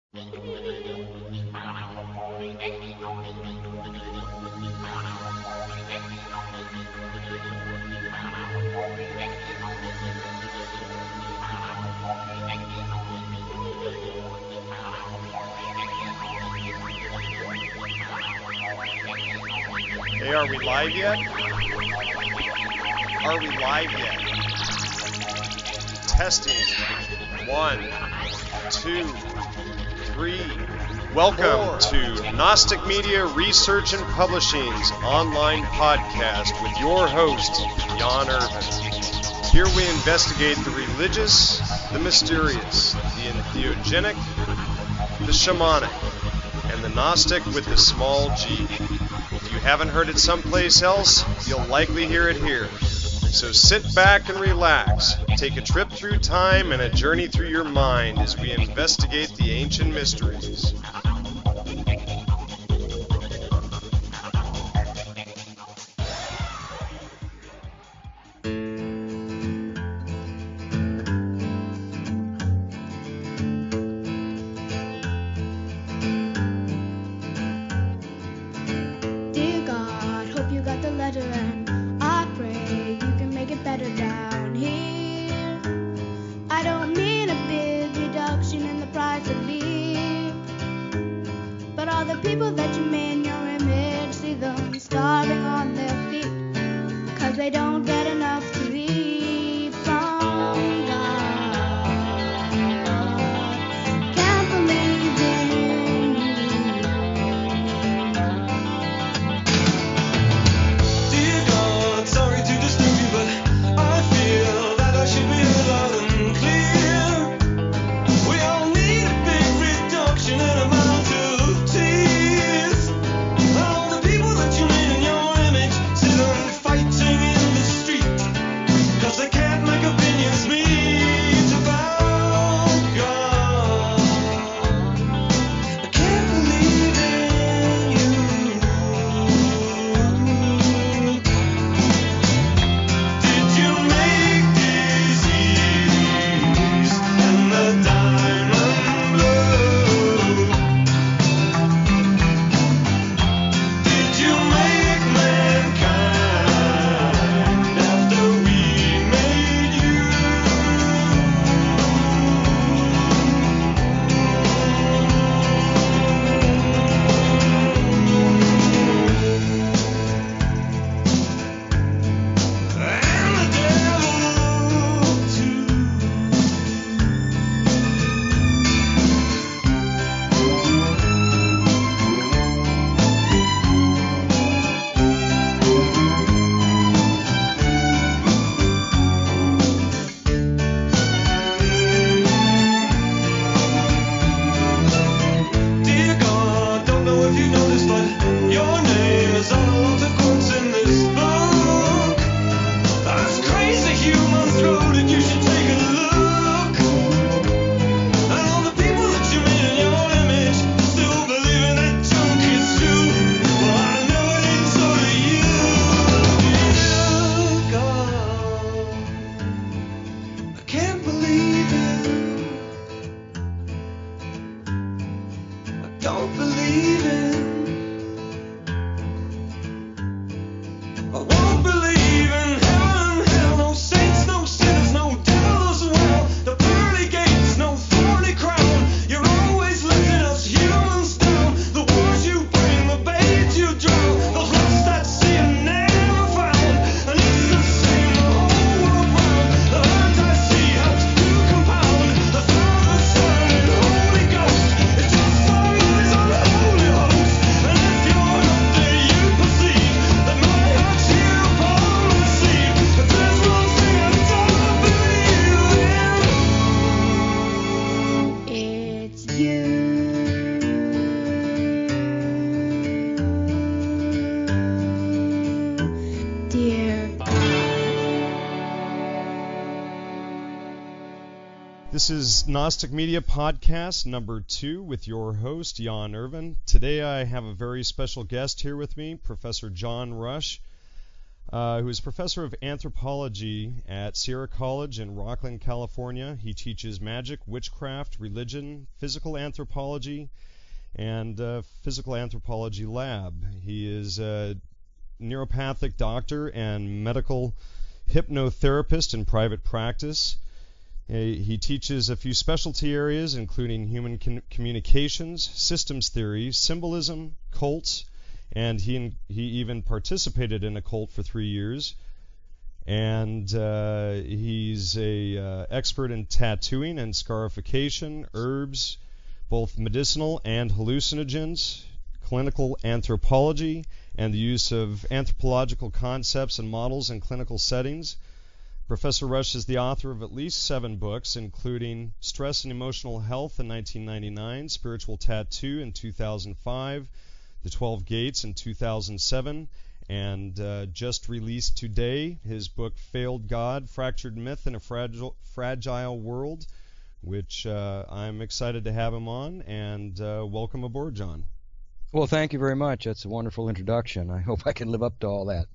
Hey, are we live yet? Are we live yet? Testing. 1, 2, 3. Welcome to Gnostic Media Research and Publishing's online podcast with your host, Jan Irvin. Here we investigate the religious, the mysterious, the entheogenic, the shamanic, and the Gnostic with the small g. If you haven't heard it someplace else, you'll likely hear it here. So sit back and relax, take a trip through time and a journey through your mind as we investigate the ancient mysteries. This is Gnostic Media Podcast number 2 with your host, Jan Irvin. Today I have a very special guest here with me, Professor John Rush. who is professor of anthropology at Sierra College in Rocklin, California. He teaches magic, witchcraft, religion, physical anthropology, and physical anthropology lab. He is a neuropathic doctor and medical hypnotherapist in private practice. He teaches a few specialty areas, including human communications, systems theory, symbolism, cults, and he even participated in a cult for 3 years. And he's a expert in tattooing and scarification, herbs, both medicinal and hallucinogens, clinical anthropology, and the use of anthropological concepts and models in clinical settings. Professor Rush is the author of at least 7 books, including Stress and Emotional Health in 1999, Spiritual Tattoo in 2005, The 12 Gates in 2007, and just released today his book Failed God, Fractured Myth in a Fragile World, which I'm excited to have him on, and welcome aboard, John. Well, thank you very much. That's a wonderful introduction. I hope I can live up to all that.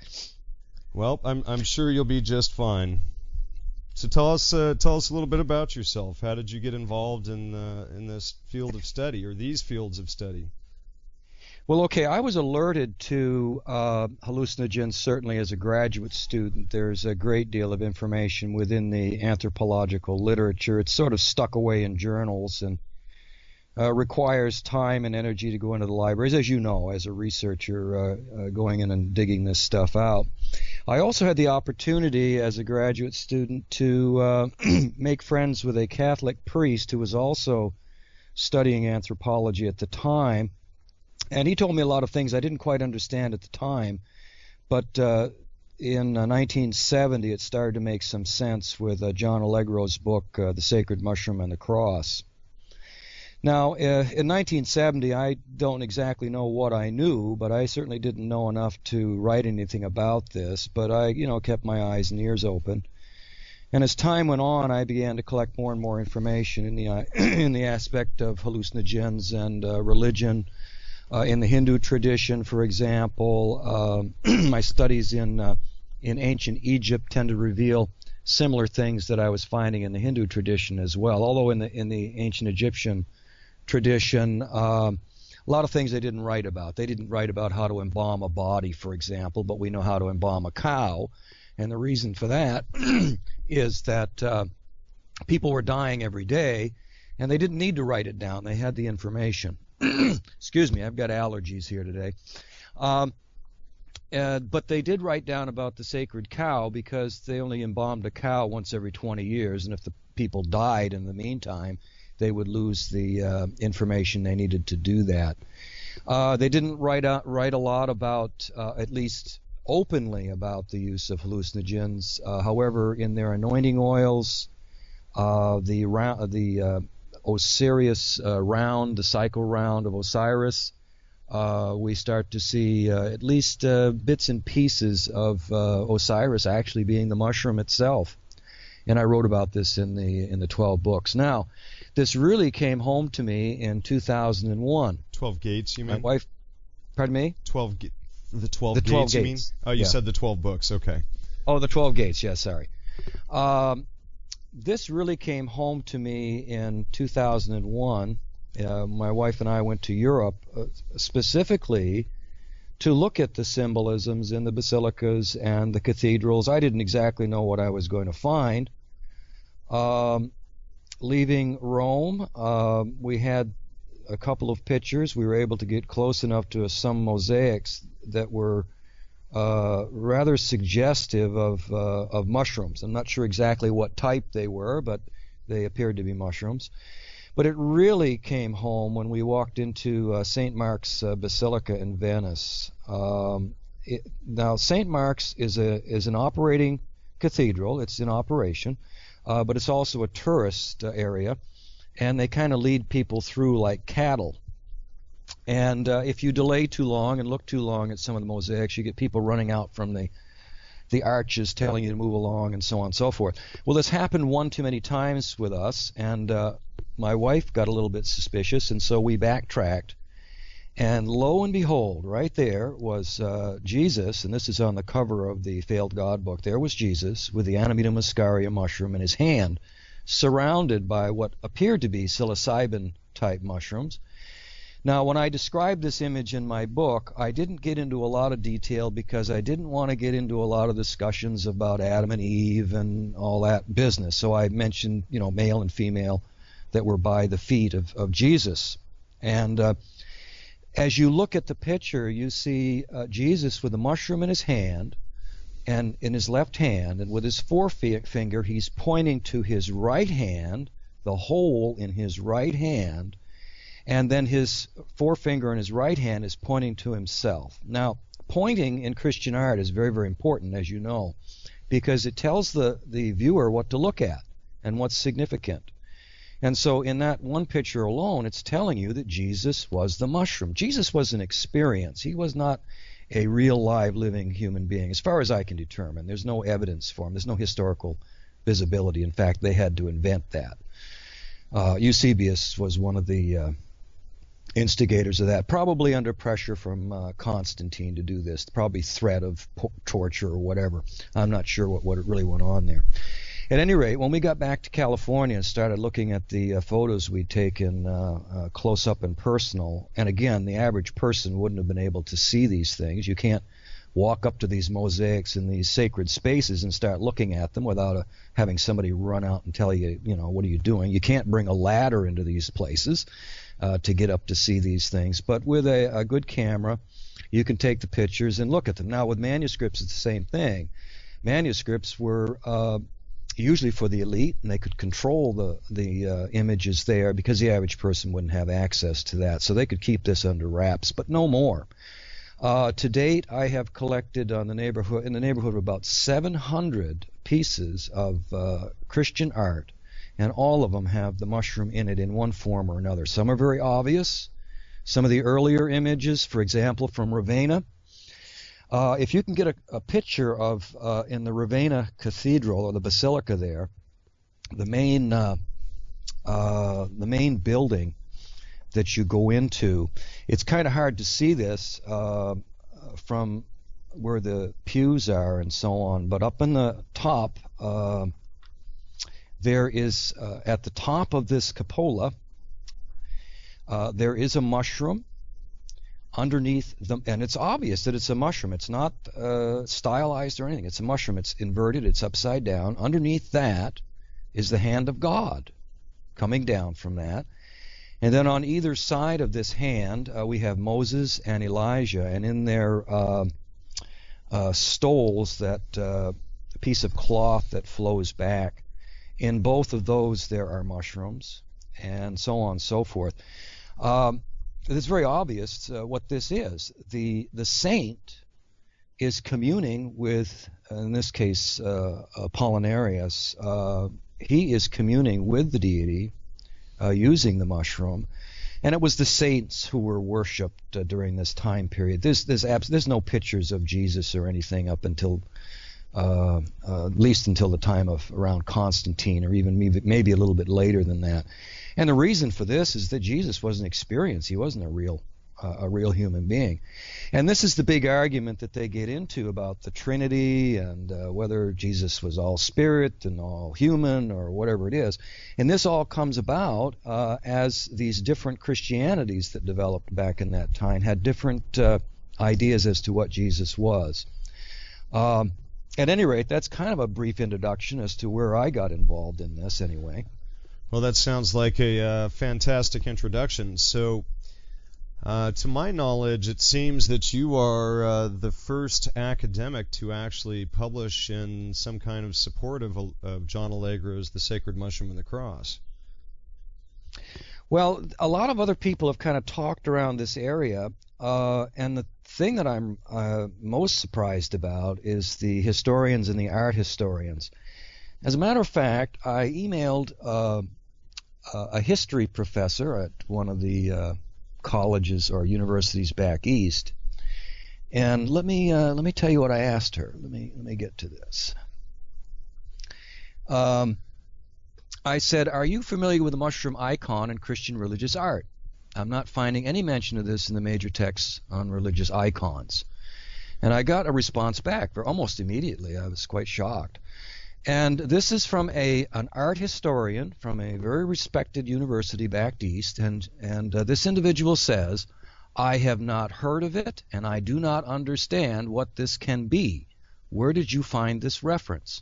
Well, I'm sure you'll be just fine. So tell us a little bit about yourself. How did you get involved in this field of study, or these fields of study? Well, okay, I was alerted to hallucinogens certainly as a graduate student. There's a great deal of information within the anthropological literature. It's sort of stuck away in journals and requires time and energy to go into the libraries, as you know, as a researcher going in and digging this stuff out. I also had the opportunity as a graduate student to make friends with a Catholic priest who was also studying anthropology at the time. And he told me a lot of things I didn't quite understand at the time, but in 1970 it started to make some sense with John Allegro's book, The Sacred Mushroom and the Cross. Now, in 1970, I don't exactly know what I knew, but I certainly didn't know enough to write anything about this, but I, kept my eyes and ears open. And as time went on, I began to collect more and more information in the aspect of hallucinogens and religion. In the Hindu tradition, for example, my studies in ancient Egypt tend to reveal similar things that I was finding in the Hindu tradition as well. Although in the ancient Egyptian tradition, a lot of things they didn't write about. They didn't write about how to embalm a body, for example, but we know how to embalm a cow. And the reason for that is that people were dying every day, and they didn't need to write it down. They had the information. Excuse me, I've got allergies here today. But they did write down about the sacred cow because they only embalmed a cow once every 20 years, and if the people died in the meantime, they would lose the information they needed to do that. They didn't write a lot about, at least openly, about the use of hallucinogens. However, in their anointing oils, the Osiris round, the cycle round of Osiris, we start to see at least bits and pieces of Osiris actually being the mushroom itself. And I wrote about this in the 12 books. Now, this really came home to me in 2001. 12 gates, you mean? My wife, pardon me? The 12 gates, you mean? Oh, you said the 12 books, okay. Oh, the 12 gates, yes, sorry. This really came home to me in 2001. My wife and I went to Europe specifically to look at the symbolisms in the basilicas and the cathedrals. I didn't exactly know what I was going to find. Leaving Rome, we had a couple of pictures. We were able to get close enough to some mosaics that were rather suggestive of mushrooms. I'm not sure exactly what type they were, but they appeared to be mushrooms. But it really came home when we walked into St. Mark's Basilica in Venice. Now, St. Mark's is an operating cathedral. It's in operation, but it's also a tourist area, and they kind of lead people through like cattle. And if you delay too long and look too long at some of the mosaics, you get people running out from the arches telling you to move along and so on and so forth. Well, this happened one too many times with us, and my wife got a little bit suspicious, and so we backtracked. And lo and behold, right there was Jesus, and this is on the cover of the Failed God book. There was Jesus with the Amanita muscaria mushroom in his hand, surrounded by what appeared to be psilocybin-type mushrooms. Now, when I described this image in my book, I didn't get into a lot of detail because I didn't want to get into a lot of discussions about Adam and Eve and all that business. So I mentioned, male and female that were by the feet of Jesus. And as you look at the picture, you see Jesus with a mushroom in his hand, and in his left hand, and with his forefinger, he's pointing to his right hand, the hole in his right hand, and then his forefinger in his right hand is pointing to himself. Now, pointing in Christian art is very, very important, as you know, because it tells the viewer what to look at and what's significant. And so in that one picture alone, it's telling you that Jesus was the mushroom. Jesus was an experience. He was not a real, live, living human being, as far as I can determine. There's no evidence for him. There's no historical visibility. In fact, they had to invent that. Eusebius was one of the instigators of that, probably under pressure from Constantine to do this, probably threat of torture or whatever. I'm not sure what really went on there. At any rate, when we got back to California and started looking at the photos we'd taken close up and personal, and again, the average person wouldn't have been able to see these things. You can't walk up to these mosaics in these sacred spaces and start looking at them without having somebody run out and tell you, what are you doing? You can't bring a ladder into these places to get up to see these things. But with a good camera, you can take the pictures and look at them. Now, with manuscripts, it's the same thing. Manuscripts were usually for the elite, and they could control the images there because the average person wouldn't have access to that. So they could keep this under wraps, but no more. To date, I have collected in the neighborhood of about 700 pieces of Christian art, and all of them have the mushroom in it in one form or another. Some are very obvious. Some of the earlier images, for example, from Ravenna. If you can get a picture of in the Ravenna Cathedral or the Basilica there, the main building that you go into, it's kind of hard to see this from where the pews are and so on, but up in the top, there is at the top of this cupola, there is a mushroom underneath them, and it's obvious that it's a mushroom. It's not stylized or anything. It's a mushroom. It's inverted. It's upside down. Underneath that is the hand of God coming down from that. And then on either side of this hand, we have Moses and Elijah, and in their stoles, that piece of cloth that flows back. In both of those, there are mushrooms, and so on and so forth. It's very obvious what this is. The saint is communing with, in this case, Apollinarius. He is communing with the deity using the mushroom, and it was the saints who were worshipped during this time period. There's no pictures of Jesus or anything up until at least until the time of around Constantine, or even maybe a little bit later than that. And the reason for this is that Jesus was an experience. He wasn't a real human being. And this is the big argument that they get into about the Trinity and whether Jesus was all spirit and all human or whatever it is. And this all comes about as these different Christianities that developed back in that time had different ideas as to what Jesus was. At any rate, that's kind of a brief introduction as to where I got involved in this anyway. Well, that sounds like a fantastic introduction. So, to my knowledge, it seems that you are the first academic to actually publish in some kind of support of John Allegro's The Sacred Mushroom and the Cross. Well, a lot of other people have kind of talked around this area, and the thing that I'm most surprised about is the historians and the art historians. As a matter of fact, I emailed a history professor at one of the colleges or universities back east, and let me tell you what I asked her. Let me get to this. I said, "Are you familiar with the mushroom icon in Christian religious art?" I'm not finding any mention of this in the major texts on religious icons. And I got a response back almost immediately. I was quite shocked. And this is from an art historian from a very respected university back east, and this individual says, I have not heard of it, and I do not understand what this can be. Where did you find this reference?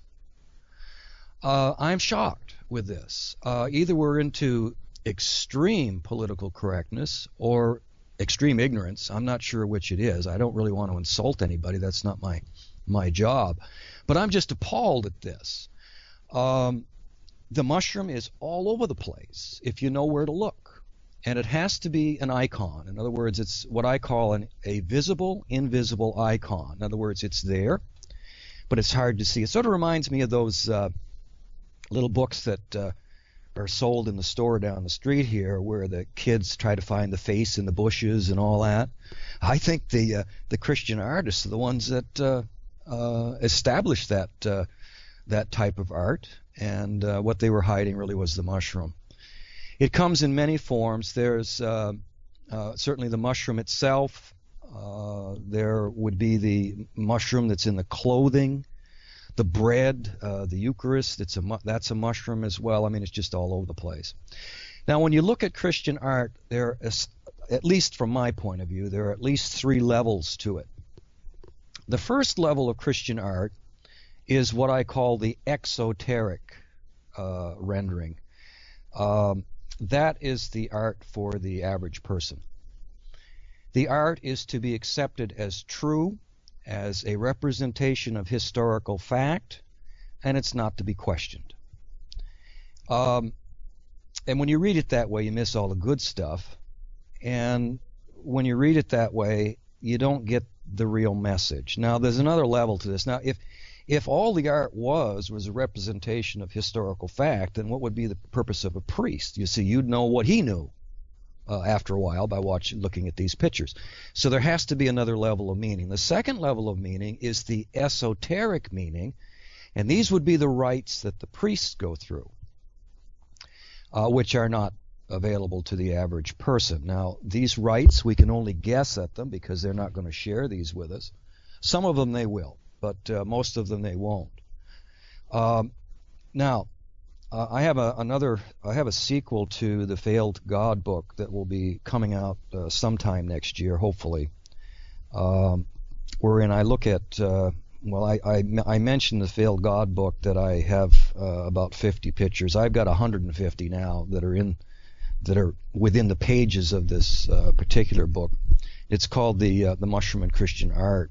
I'm shocked with this. Either we're into extreme political correctness or extreme ignorance. I'm not sure which it is. I don't really want to insult anybody. That's not my job. But I'm just appalled at this. The mushroom is all over the place if you know where to look. And it has to be an icon. In other words, it's what I call a visible, invisible icon. In other words, it's there, but it's hard to see. It sort of reminds me of those little books that are sold in the store down the street here, where the kids try to find the face in the bushes and all that. I think the Christian artists are the ones that established that type of art, and what they were hiding really was the mushroom. It comes in many forms. There's certainly the mushroom itself. There would be the mushroom that's in the clothing. The bread, the Eucharist, that's a mushroom as well. I mean, it's just all over the place. Now, when you look at Christian art, there is, at least from my point of view, there are at least 3 levels to it. The first level of Christian art is what I call the exoteric rendering. That is the art for the average person. The art is to be accepted as true, as a representation of historical fact, and it's not to be questioned. And when you read it that way, you miss all the good stuff. And when you read it that way, you don't get the real message. Now, there's another level to this. Now, if all the art was a representation of historical fact, then what would be the purpose of a priest? You see, you'd know what he knew after a while by looking at these pictures. So there has to be another level of meaning. The second level of meaning is the esoteric meaning, and these would be the rites that the priests go through, which are not available to the average person. Now, these rites, we can only guess at them because they're not going to share these with us. Some of them they will, but most of them they won't. Now, I have a sequel to the Failed God book that will be coming out sometime next year, hopefully, wherein I look at I mentioned the Failed God book that I have about 50 pictures. I've got 150 now that are within the pages of this particular book. It's called the Mushroom and Christian Art,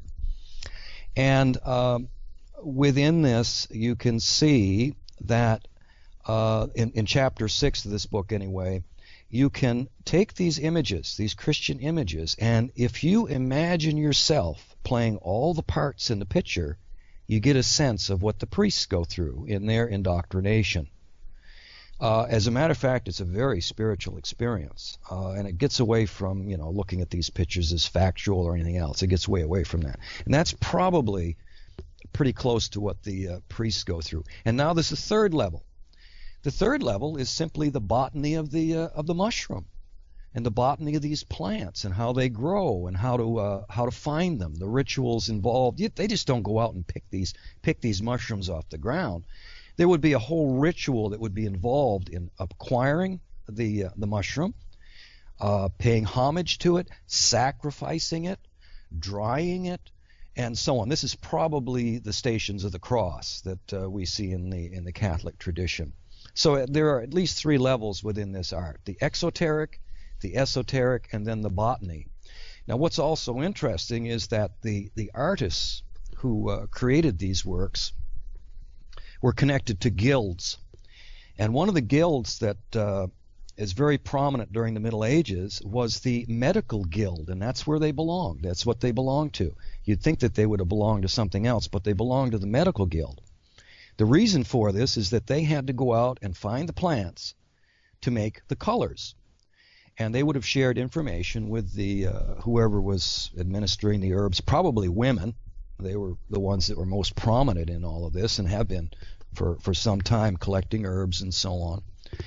and within this you can see that. In chapter 6 of this book anyway, you can take these images, these Christian images, and if you imagine yourself playing all the parts in the picture, you get a sense of what the priests go through in their indoctrination. As a matter of fact, it's a very spiritual experience, and it gets away from looking at these pictures as factual or anything else. It gets way away from that, and that's probably pretty close to what the priests go through. And now there's a third level. The third level is simply the botany of the mushroom, and the botany of these plants and how they grow and how to find them. The rituals involved. They just don't go out and pick these mushrooms off the ground. There would be a whole ritual that would be involved in acquiring the mushroom, paying homage to it, sacrificing it, drying it, and so on. This is probably the Stations of the Cross that we see in the Catholic tradition. So there are at least 3 levels within this art: the exoteric, the esoteric, and then the botany. Now, what's also interesting is that the artists who created these works were connected to guilds. And one of the guilds that is very prominent during the Middle Ages was the medical guild, and that's where they belonged. That's what they belonged to. You'd think that they would have belonged to something else, but they belonged to the medical guild. The reason for this is that they had to go out and find the plants to make the colors. And they would have shared information with the whoever was administering the herbs, probably women. They were the ones that were most prominent in all of this and have been for some time, collecting herbs and so on.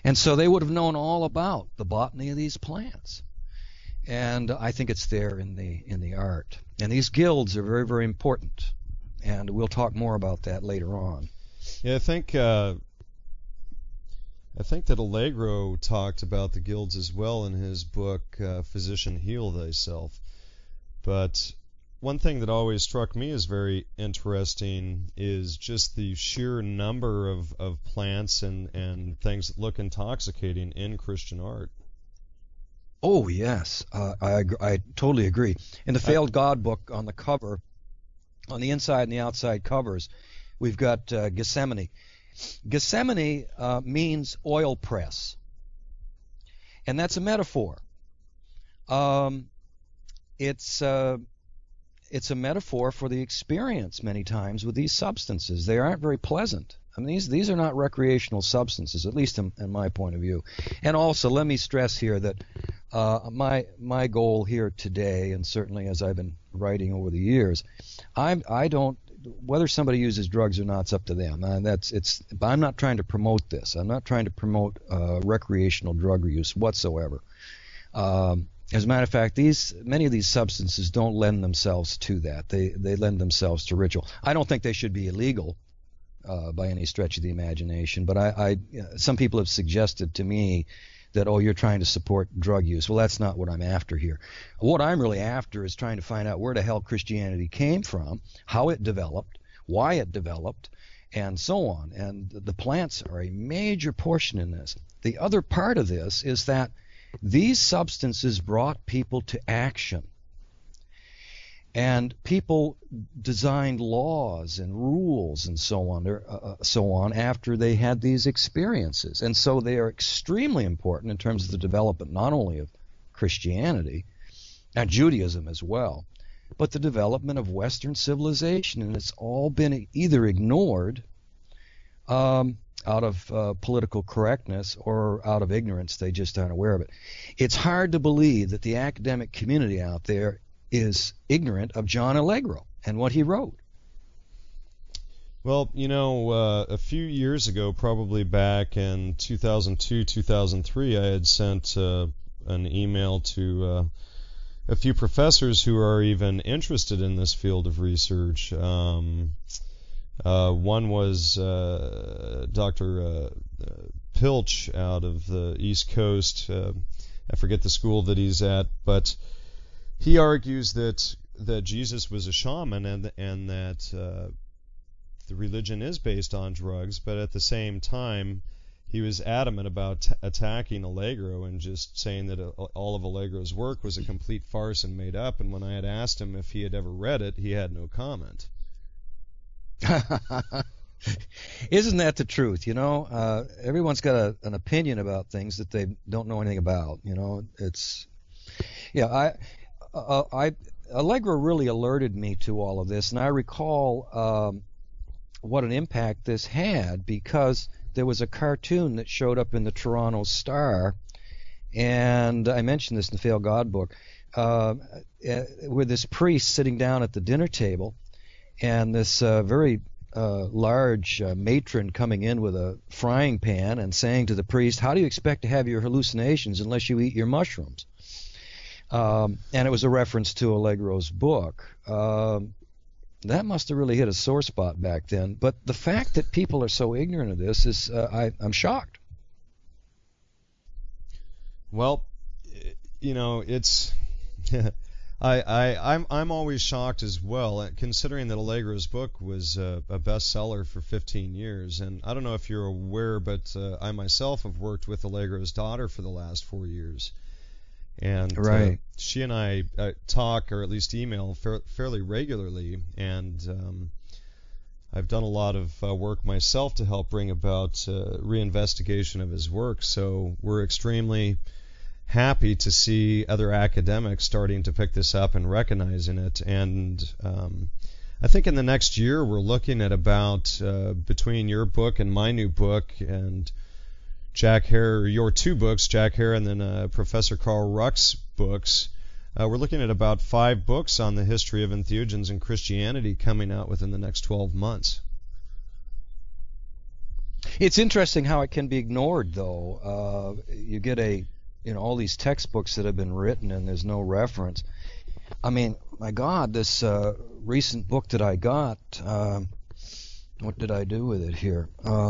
And so they would have known all about the botany of these plants. And I think it's there in the art. And these guilds are very, very important. And we'll talk more about that later on. Yeah, I think that Allegro talked about the guilds as well in his book, Physician, Heal Thyself. But one thing that always struck me as very interesting is just the sheer number of plants and things that look intoxicating in Christian art. Oh, yes. I totally agree. In the Failed God book, on the cover, on the inside and the outside covers, we've got Gethsemane. Gethsemane means oil press, and that's a metaphor. It's a metaphor for the experience many times with these substances. They aren't very pleasant. I mean, these are not recreational substances, at least in my point of view. And also, let me stress here that my goal here today, and certainly as I've been writing over the years, I don't, whether somebody uses drugs or not, it's up to them. I'm not trying to promote this. I'm not trying to promote recreational drug use whatsoever. As a matter of fact, many of these substances don't lend themselves to that. They lend themselves to ritual. I don't think they should be illegal by any stretch of the imagination, but some people have suggested to me that, you're trying to support drug use. Well, that's not what I'm after here. What I'm really after is trying to find out where the hell Christianity came from, how it developed, why it developed, and so on. And the plants are a major portion in this. The other part of this is that these substances brought people to action. And people designed laws and rules and so on after they had these experiences. And so they are extremely important in terms of the development not only of Christianity and Judaism as well, but the development of Western civilization. And it's all been either ignored out of political correctness or out of ignorance. They just aren't aware of it. It's hard to believe that the academic community out there is ignorant of John Allegro and what he wrote. Well, a few years ago, probably back in 2002, 2003, I had sent an email to a few professors who are even interested in this field of research. One was Dr. Pilch out of the East Coast. I forget the school that he's at, but he argues that Jesus was a shaman and that the religion is based on drugs, but at the same time he was adamant about attacking Allegro and just saying that all of Allegro's work was a complete farce and made up. And when I had asked him if he had ever read it, he had no comment. Isn't that the truth? Everyone's got an opinion about things that they don't know anything about. Allegro really alerted me to all of this, and I recall what an impact this had, because there was a cartoon that showed up in the Toronto Star, and I mentioned this in the Failed God book, with this priest sitting down at the dinner table, and this very large matron coming in with a frying pan and saying to the priest, "How do you expect to have your hallucinations unless you eat your mushrooms?" And it was a reference to Allegro's book. That must have really hit a sore spot back then. But the fact that people are so ignorant of this is, I'm shocked. Well, it's I'm always shocked as well, considering that Allegro's book was a bestseller for 15 years. And I don't know if you're aware, but I myself have worked with Allegro's daughter for the last 4 years. And right. She and I talk, or at least email, fairly regularly, and I've done a lot of work myself to help bring about reinvestigation of his work. So we're extremely happy to see other academics starting to pick this up and recognizing it. And I think in the next year we're looking at about, between your book and my new book, and Jack Hare, your two books, Jack Hare and then Professor Carl Ruck's books, we're looking at about 5 books on the history of entheogens and Christianity coming out within the next 12 months. It's interesting how it can be ignored, though. You get all these textbooks that have been written and there's no reference. I mean, my God, this recent book that I got, what did I do with it here?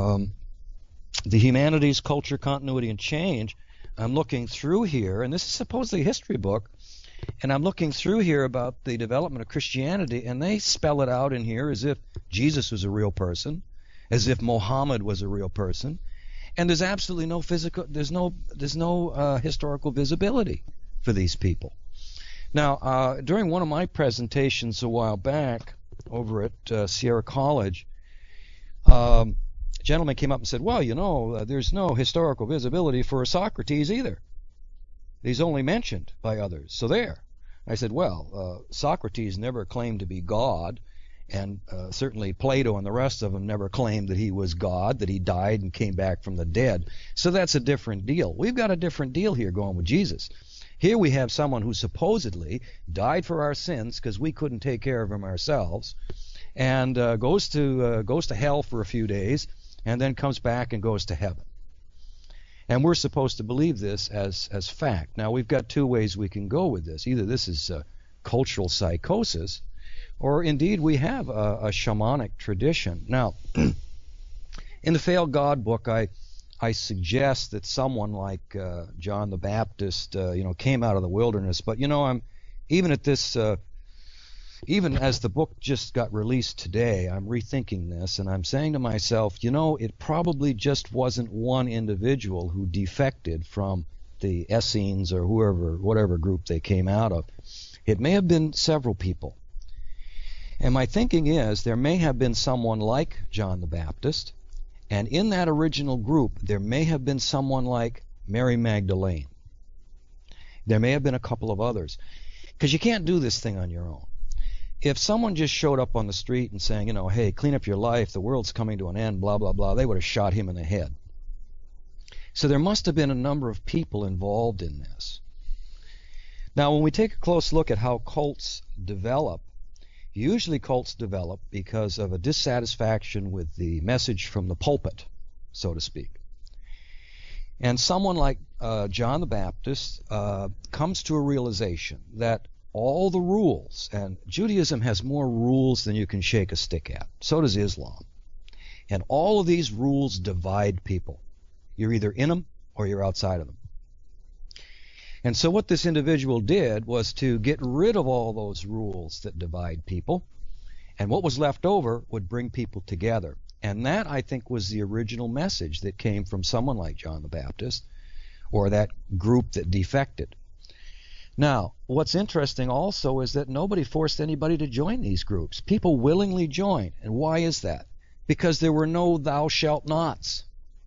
The Humanities, Culture, Continuity, and Change. I'm looking through here, and this is supposedly a history book, and I'm looking through here about the development of Christianity, and they spell it out in here as if Jesus was a real person, as if Muhammad was a real person, and there's absolutely no there's no historical visibility for these people. Now, during one of my presentations a while back over at Sierra College, a gentleman came up and said, well, there's no historical visibility for Socrates either. He's only mentioned by others. So there. I said, Socrates never claimed to be God, and certainly Plato and the rest of them never claimed that he was God, that he died and came back from the dead. So that's a different deal. We've got a different deal here going with Jesus. Here we have someone who supposedly died for our sins because we couldn't take care of him ourselves, and goes to hell for a few days, and then comes back and goes to heaven. And we're supposed to believe this as fact. Now, we've got two ways we can go with this. Either this is cultural psychosis, or indeed we have a shamanic tradition. Now, in the Failed God book, I suggest that someone like John the Baptist, came out of the wilderness. But I'm even at this. Even as the book just got released today, I'm rethinking this, and I'm saying to myself, it probably just wasn't one individual who defected from the Essenes or whatever group they came out of. It may have been several people. And my thinking is there may have been someone like John the Baptist, and in that original group there may have been someone like Mary Magdalene. There may have been a couple of others. Because you can't do this thing on your own. If someone just showed up on the street and saying, hey, clean up your life, the world's coming to an end, blah, blah, blah, they would have shot him in the head. So there must have been a number of people involved in this. Now, when we take a close look at how cults develop, usually cults develop because of a dissatisfaction with the message from the pulpit, so to speak. And someone like John the Baptist comes to a realization that all the rules, and Judaism has more rules than you can shake a stick at. So does Islam. And all of these rules divide people. You're either in them or you're outside of them. And so what this individual did was to get rid of all those rules that divide people, and what was left over would bring people together. And that, I think, was the original message that came from someone like John the Baptist, or that group that defected. Now, what's interesting also is that nobody forced anybody to join these groups. People willingly joined. And why is that? Because there were no thou shalt nots.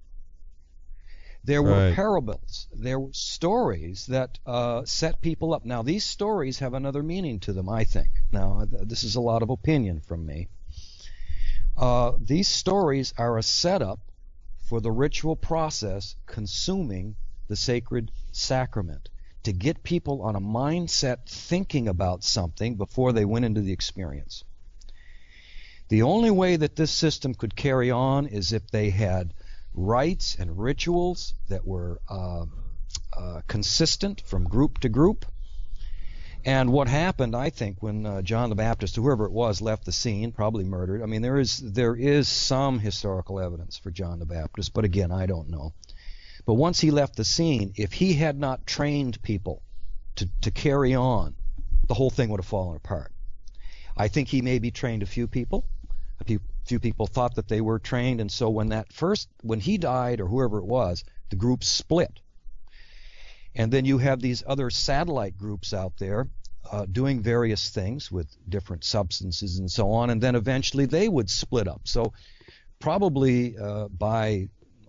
There were parables. There were stories that set people up. Now, these stories have another meaning to them, I think. Now, this is a lot of opinion from me. These stories are a setup for the ritual process consuming the sacred sacrament, to get people on a mindset thinking about something before they went into the experience. The only way that this system could carry on is if they had rites and rituals that were consistent from group to group. And what happened, I think, when John the Baptist, whoever it was, left the scene, probably murdered. I mean, there is some historical evidence for John the Baptist, but again, I don't know. But once he left the scene, if he had not trained people to carry on, the whole thing would have fallen apart. I think he maybe trained a few people. A few people thought that they were trained, and so when he died, or whoever it was, the group split. And then you have these other satellite groups out there doing various things with different substances and so on, and then eventually they would split up. So probably by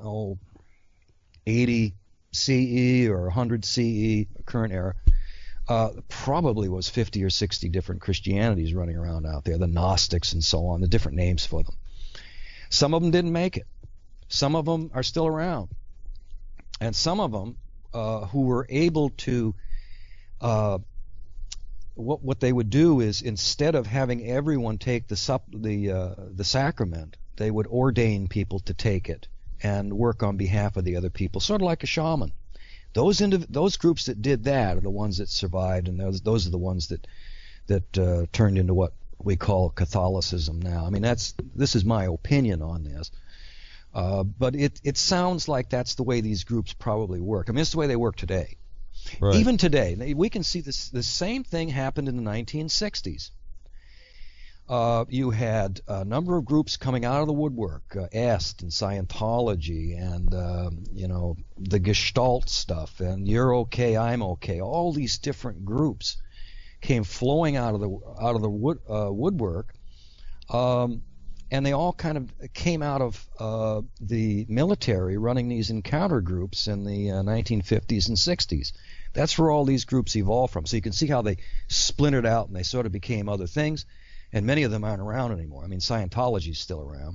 80 CE or 100 CE, current era, probably was 50 or 60 different Christianities running around out there, the Gnostics and so on, the different names for them. Some of them didn't make it. Some of them are still around. And some of them who were able to, what they would do is, instead of having everyone take the sacrament, they would ordain people to take it and work on behalf of the other people, sort of like a shaman. Those groups that did that are the ones that survived, and those are the ones that turned into what we call Catholicism now. I mean, this is my opinion on this. But it sounds like that's the way these groups probably work. I mean, it's the way they work today. Right. Even today, we can see the same thing happened in the 1960s. You had a number of groups coming out of the woodwork, EST and Scientology and, the Gestalt stuff and You're Okay, I'm Okay. All these different groups came flowing out of the woodwork, and they all kind of came out of the military running these encounter groups in the 1950s and 60s. That's where all these groups evolved from. So you can see how they splintered out and they sort of became other things. And many of them aren't around anymore. I mean, Scientology's still around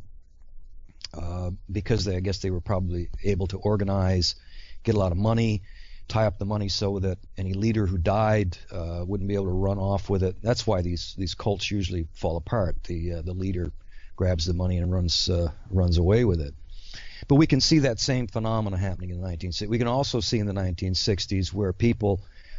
because I guess they were probably able to organize, get a lot of money, tie up the money so that any leader who died wouldn't be able to run off with it. That's why these cults usually fall apart. The leader grabs the money and runs away with it. But we can see that same phenomena happening in the 1960s. We can also see in the 1960s where people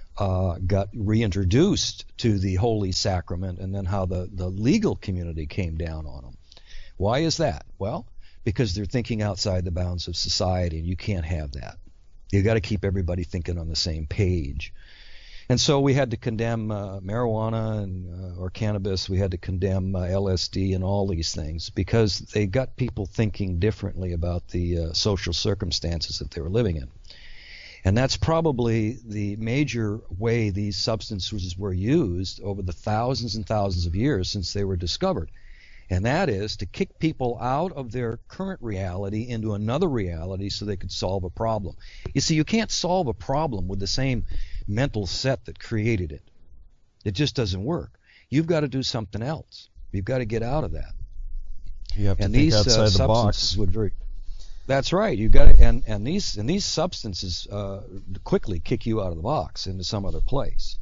got reintroduced to the Holy Sacrament, and then how the legal community came down on them. Why is that? Well, because they're thinking outside the bounds of society, and you can't have that. You've got to keep everybody thinking on the same page. And so we had to condemn marijuana or cannabis. We had to condemn LSD and all these things because they got people thinking differently about the social circumstances that they were living in. And that's probably the major way these substances were used over the thousands and thousands of years since they were discovered. And that is to kick people out of their current reality into another reality so they could solve a problem. You see, you can't solve a problem with the same mental set that created it. It just doesn't work. You've got to do something else. You've got to get out of that. You have to think outside the box. That's right. You got to, and these substances quickly kick you out of the box into some other place.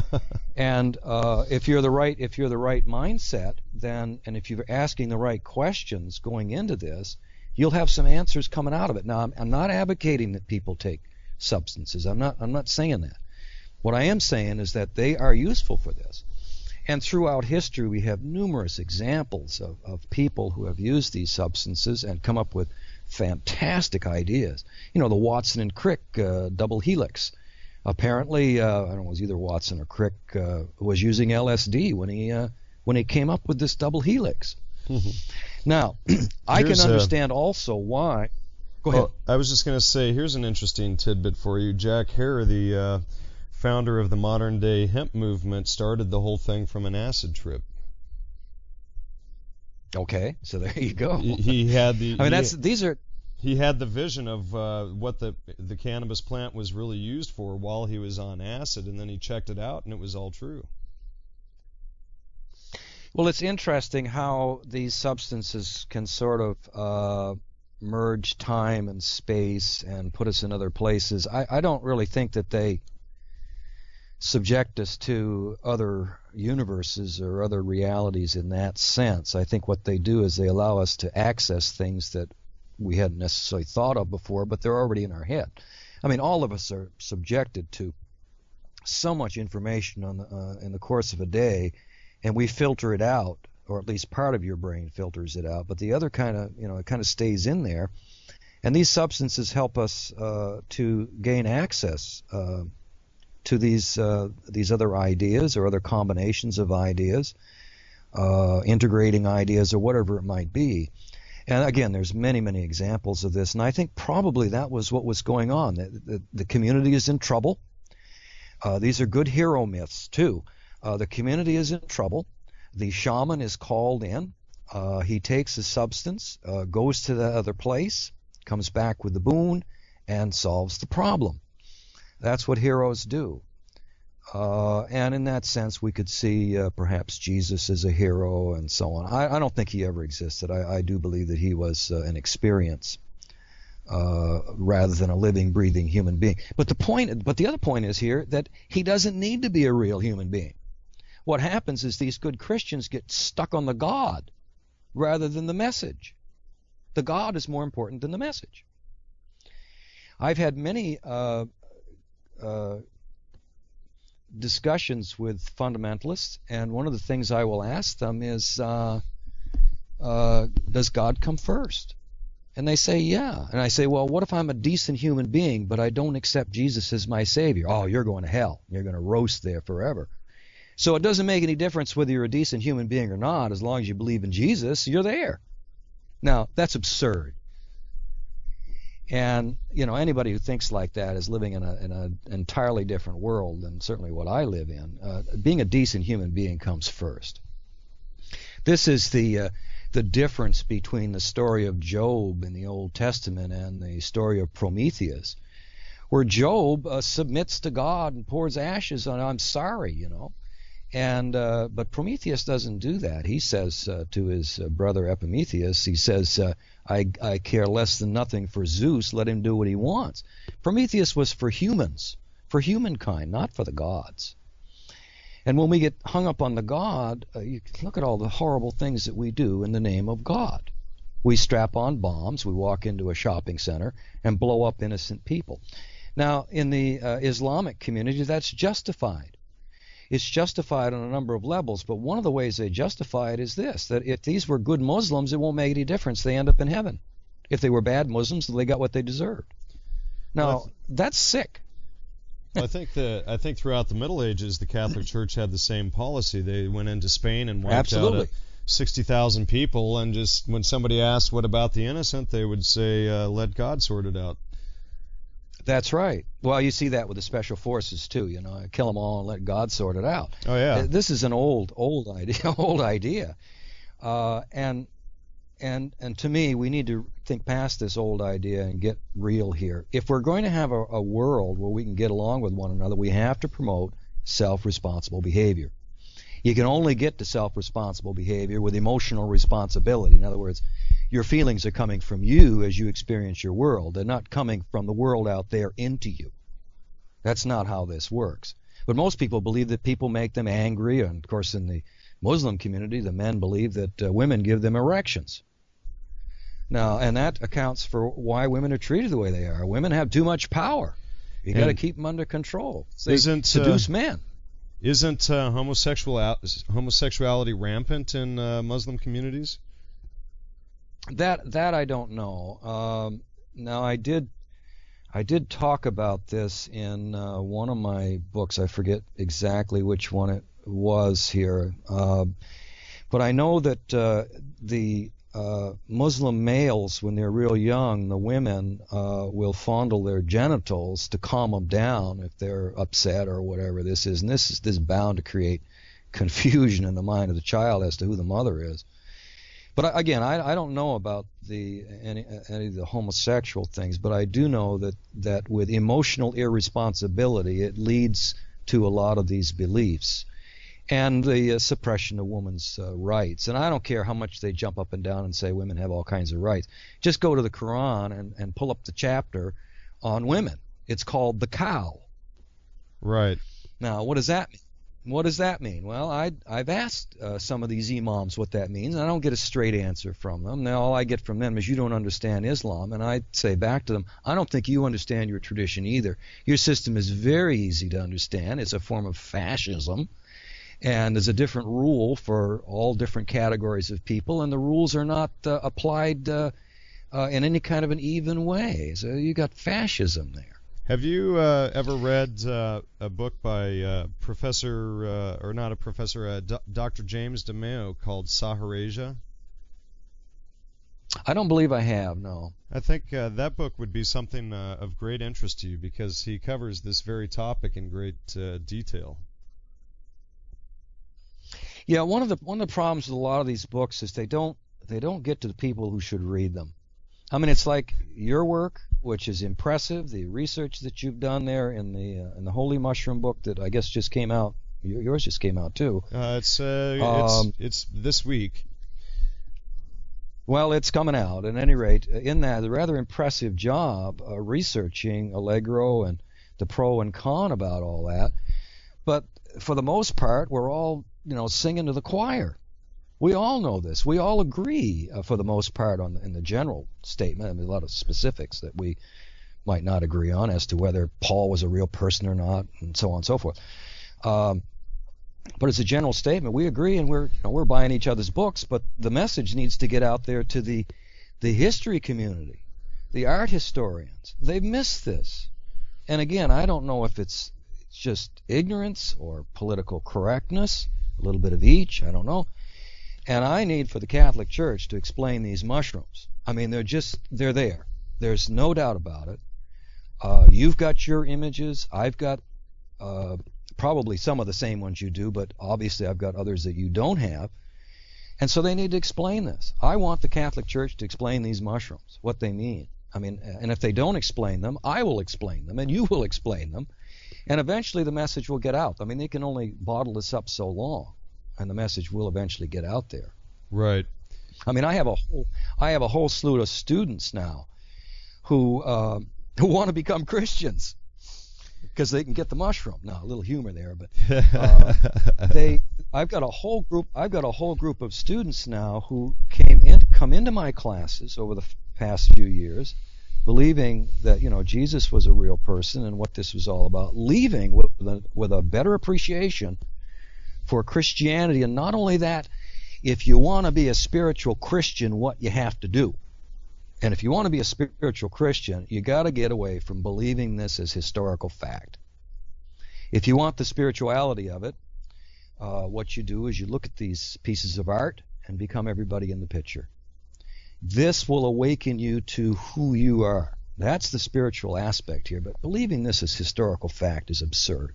And if you're the right mindset, then, and if you're asking the right questions going into this, you'll have some answers coming out of it. Now, I'm not advocating that people take substances. I'm not saying that. What I am saying is that they are useful for this. And throughout history, we have numerous examples of people who have used these substances and come up with fantastic ideas. You know, the Watson and Crick double helix. Apparently, I don't know, it was either Watson or Crick was using LSD when he came up with this double helix. Now, I can understand also why. Go ahead. Well, I was just going to say, here's an interesting tidbit for you. Jack Herer, the founder of the modern-day hemp movement, started the whole thing from an acid trip. Okay, so there you go. He had the. I mean, these are. He had the vision of what the cannabis plant was really used for while he was on acid, and then he checked it out, and it was all true. Well, it's interesting how these substances can sort of merge time and space and put us in other places. I don't really think that they subject us to other universes or other realities in that sense. I think what they do is they allow us to access things that we hadn't necessarily thought of before, but they're already in our head. I mean, all of us are subjected to so much information in the course of a day, and we filter it out, or at least part of your brain filters it out, but the other kind of, it kind of stays in there. And these substances help us to gain access to these other ideas or other combinations of ideas, integrating ideas or whatever it might be. And again, there's many, many examples of this, and I think probably that was what was going on. The community is in trouble. These are good hero myths, too. The community is in trouble. The shaman is called in. He takes a substance, goes to the other place, comes back with the boon, and solves the problem. That's what heroes do. And in that sense, we could see perhaps Jesus as a hero and so on. I don't think he ever existed. I do believe that he was an experience rather than a living, breathing human being. But the other point is here that he doesn't need to be a real human being. What happens is these good Christians get stuck on the God rather than the message. The God is more important than the message. I've had many discussions with fundamentalists, and one of the things I will ask them is, does God come first? And they say, yeah. And I say, well, what if I'm a decent human being, but I don't accept Jesus as my Savior? Oh, you're going to hell. You're going to roast there forever. So it doesn't make any difference whether you're a decent human being or not. As long as you believe in Jesus, you're there. Now, that's absurd. And, anybody who thinks like that is living in an entirely different world than certainly what I live in. Being a decent human being comes first. This is the difference between the story of Job in the Old Testament and the story of Prometheus, where Job submits to God and pours ashes on, I'm sorry, but Prometheus doesn't do that. He says to his brother Epimetheus, he says, I care less than nothing for Zeus, let him do what he wants. Prometheus was for humans, for humankind, not for the gods. And when we get hung up on the God, you look at all the horrible things that we do in the name of God. We strap on bombs, we walk into a shopping center and blow up innocent people. Now, in the Islamic community, that's justified. It's justified on a number of levels, but one of the ways they justify it is this, that if these were good Muslims, it won't make any difference. They end up in heaven. If they were bad Muslims, they got what they deserved. Now, that's sick. I think throughout the Middle Ages, the Catholic Church had the same policy. They went into Spain and wiped out 60,000 people, and just when somebody asked, what about the innocent, they would say, let God sort it out. That's right. Well, you see that with the special forces too. Kill them all and let God sort it out. Oh yeah. This is an old idea. And to me, we need to think past this old idea and get real here. If we're going to have a world where we can get along with one another, we have to promote self-responsible behavior. You can only get to self-responsible behavior with emotional responsibility. In other words, your feelings are coming from you as you experience your world. They're not coming from the world out there into you. That's not how this works. But most people believe that people make them angry, and of course in the Muslim community, the men believe that women give them erections. Now, and that accounts for why women are treated the way they are. Women have too much power. You got to keep them under control. They seduce men. Isn't homosexuality rampant in Muslim communities? That I don't know. Now I did talk about this in one of my books. I forget exactly which one it was here, but I know that the Muslim males, when they're real young, the women will fondle their genitals to calm them down if they're upset or whatever this is. And this is bound to create confusion in the mind of the child as to who the mother is. But again, I don't know about any of the homosexual things, but I do know that with emotional irresponsibility, it leads to a lot of these beliefs. And the suppression of women's rights. And I don't care how much they jump up and down and say women have all kinds of rights. Just go to the Quran and pull up the chapter on women. It's called the cow. Right. Now, what does that mean? What does that mean? Well, I've asked some of these imams what that means, and I don't get a straight answer from them. Now, all I get from them is you don't understand Islam, and I say back to them, I don't think you understand your tradition either. Your system is very easy to understand. It's a form of fascism. And there's a different rule for all different categories of people, and the rules are not applied in any kind of an even way. So you got fascism there. Have you ever read a book by Dr. James DeMeo called Saharasia? I don't believe I have, no. I think that book would be something of great interest to you because he covers this very topic in great detail. Yeah, one of the problems with a lot of these books is they don't get to the people who should read them. I mean, it's like your work, which is impressive, the research that you've done there in the Holy Mushroom book that I guess just came out. Yours just came out too. It's this week. Well, it's coming out. At any rate, in that, a rather impressive job researching Allegro and the pro and con about all that. But for the most part, we're all singing to the choir. We all know this. We all agree, for the most part, in the general statement. I mean, a lot of specifics that we might not agree on as to whether Paul was a real person or not, and so on and so forth. But as a general statement, we agree, and we're buying each other's books. But the message needs to get out there to the history community, the art historians. They've missed this. And again, I don't know if it's just ignorance or political correctness, a little bit of each. I don't know. And I need for the Catholic Church to explain these mushrooms. I mean, they're there. There's no doubt about it. You've got your images. I've got probably some of the same ones you do, but obviously I've got others that you don't have. And so they need to explain this. I want the Catholic Church to explain these mushrooms, what they mean. I mean, and if they don't explain them, I will explain them, and you will explain them. And eventually the message will get out. I mean, they can only bottle this up so long, and the message will eventually get out there. Right. I mean, I have a whole slew of students now who want to become Christians because they can get the mushroom. Now, a little humor there, but I've got a whole group of students now who come into my classes over the past few years, believing that Jesus was a real person and what this was all about, leaving with a better appreciation for Christianity. And not only that, if you want to be a spiritual Christian, what you have to do. And if you want to be a spiritual Christian, you got to get away from believing this as historical fact. If you want the spirituality of it, what you do is you look at these pieces of art and become everybody in the picture. This will awaken you to who you are. That's the spiritual aspect here. But believing this as historical fact is absurd.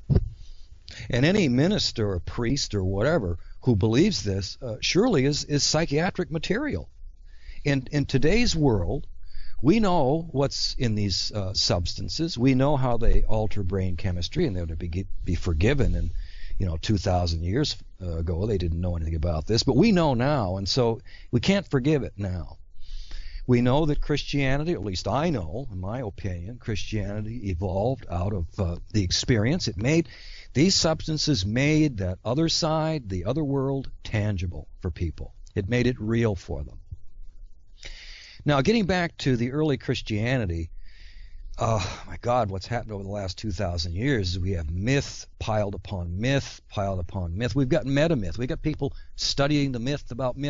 And any minister or priest or whatever who believes this surely is psychiatric material. In today's world, we know what's in these substances. We know how they alter brain chemistry, and they're to be forgiven. And 2,000 years ago, they didn't know anything about this, but we know now, and so we can't forgive it now. We know that Christianity, at least I know, in my opinion, Christianity evolved out of the experience. These substances made that other side, the other world, tangible for people. It made it real for them. Now, getting back to the early Christianity, my God, what's happened over the last 2,000 years is we have myth piled upon myth, piled upon myth. We've got metamyth. We've got people studying the myth,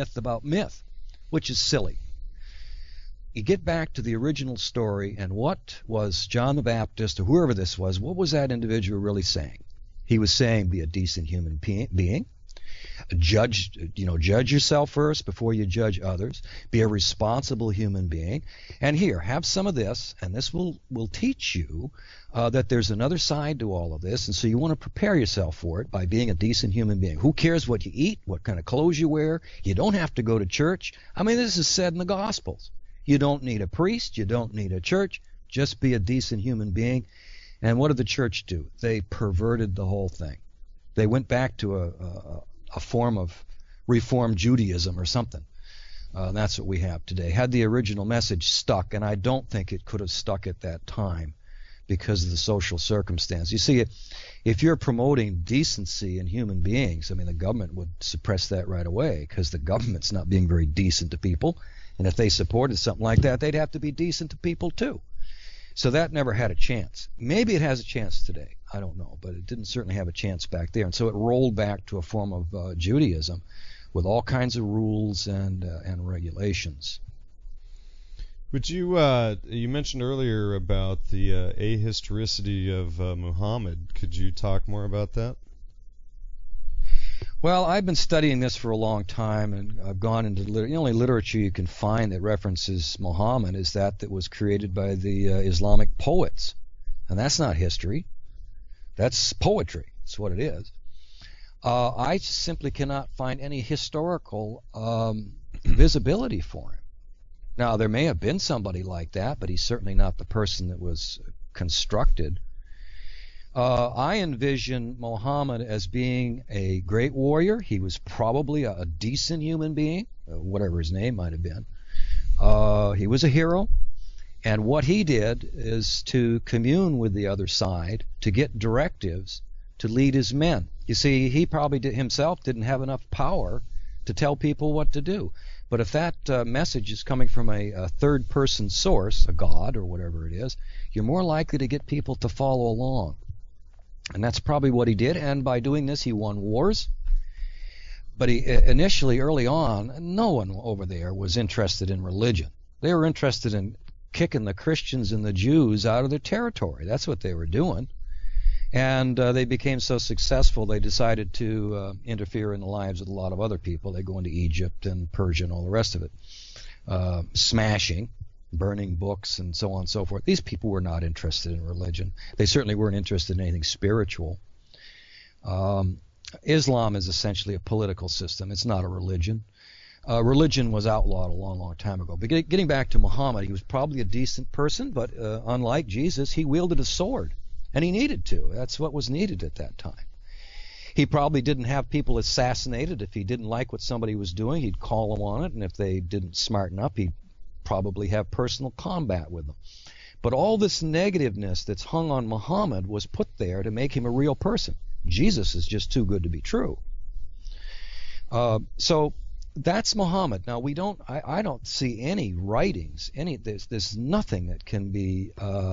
which is silly. You get back to the original story, and what was John the Baptist, or whoever this was, what was that individual really saying? He was saying, be a decent human being. Judge yourself first before you judge others. Be a responsible human being. And here, have some of this, and this will teach you that there's another side to all of this, and so you want to prepare yourself for it by being a decent human being. Who cares what you eat, what kind of clothes you wear? You don't have to go to church. I mean, this is said in the Gospels. You don't need a priest. You don't need a church. Just be a decent human being. And what did the church do? They perverted the whole thing. They went back to a form of Reformed Judaism or something. That's what we have today. Had the original message stuck, and I don't think it could have stuck at that time because of the social circumstance. You see, if you're promoting decency in human beings, I mean, the government would suppress that right away because the government's not being very decent to people. And if they supported something like that, they'd have to be decent to people too. So that never had a chance. Maybe it has a chance today. I don't know, but it didn't certainly have a chance back there. And so it rolled back to a form of Judaism with all kinds of rules and regulations. Would you mentioned earlier about the ahistoricity of Muhammad. Could you talk more about that? Well, I've been studying this for a long time, and I've gone into the only literature you can find that references Muhammad is that was created by the Islamic poets. And that's not history. That's poetry. That's what it is. I simply cannot find any historical visibility for him. Now, there may have been somebody like that, but he's certainly not the person that was constructed. I envision Muhammad as being a great warrior. He was probably a decent human being, whatever his name might have been. He was a hero. And what he did is to commune with the other side, to get directives, to lead his men. You see, he probably himself didn't have enough power to tell people what to do. But if that message is coming from a third-person source, a god or whatever it is, you're more likely to get people to follow along. And that's probably what he did, and by doing this he won wars. But he initially, early on, no one over there was interested in religion. They were interested in kicking the Christians and the Jews out of their territory. That's what they were doing. And they became so successful, they decided to interfere in the lives of a lot of other people. They go into Egypt and Persia and all the rest of it, smashing, burning books, and so on and so forth. These people were not interested in religion. They certainly weren't interested in anything spiritual. Islam is essentially a political system. It's not a religion. Religion was outlawed a long, long time ago. But getting back to Muhammad, he was probably a decent person, but unlike Jesus, he wielded a sword. And he needed to. That's what was needed at that time. He probably didn't have people assassinated. If he didn't like what somebody was doing, he'd call them on it. And if they didn't smarten up, he'd probably have personal combat with them. But all this negativeness that's hung on Muhammad was put there to make him a real person. Jesus is just too good to be true. So that's Muhammad. Now I don't see any writings. There's nothing that can be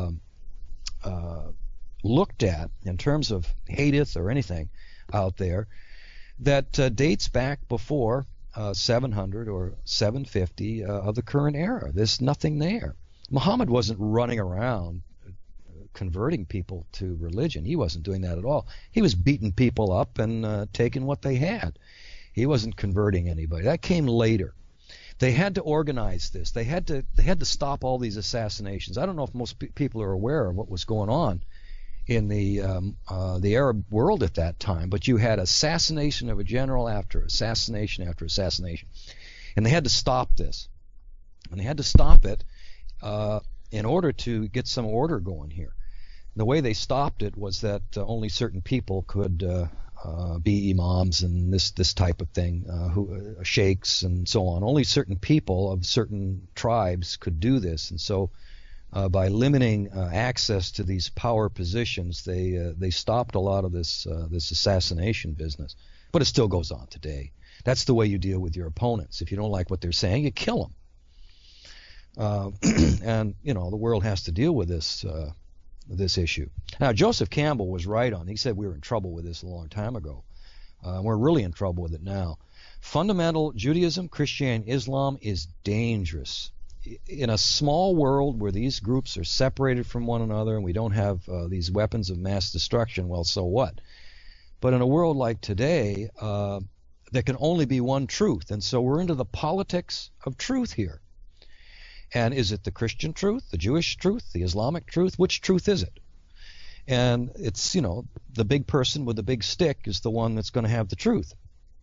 looked at in terms of hadith or anything out there that dates back before 700 or 750 of the current era. There's nothing there. Muhammad wasn't running around converting people to religion. He wasn't doing that at all. He was beating people up and taking what they had. He wasn't converting anybody. That came later. They had to organize this. They had to stop all these assassinations. I don't know if most people are aware of what was going on in the Arab world at that time, but you had assassination of a general after assassination after assassination. And they had to stop this. And they had to stop it in order to get some order going here. The way they stopped it was that only certain people could be imams and this type of thing, sheikhs and so on. Only certain people of certain tribes could do this. And so by limiting access to these power positions, they stopped a lot of this assassination business. But it still goes on today. That's the way you deal with your opponents. If you don't like what they're saying, you kill them. And the world has to deal with this issue. Now, Joseph Campbell was right on. He said we were in trouble with this a long time ago. We're really in trouble with it now. Fundamental Judaism, Christianity, Islam is dangerous. In a small world where these groups are separated from one another and we don't have these weapons of mass destruction, well, so what? But in a world like today, there can only be one truth. And so we're into the politics of truth here. And is it the Christian truth, the Jewish truth, the Islamic truth? Which truth is it? And it's, the big person with the big stick is the one that's going to have the truth.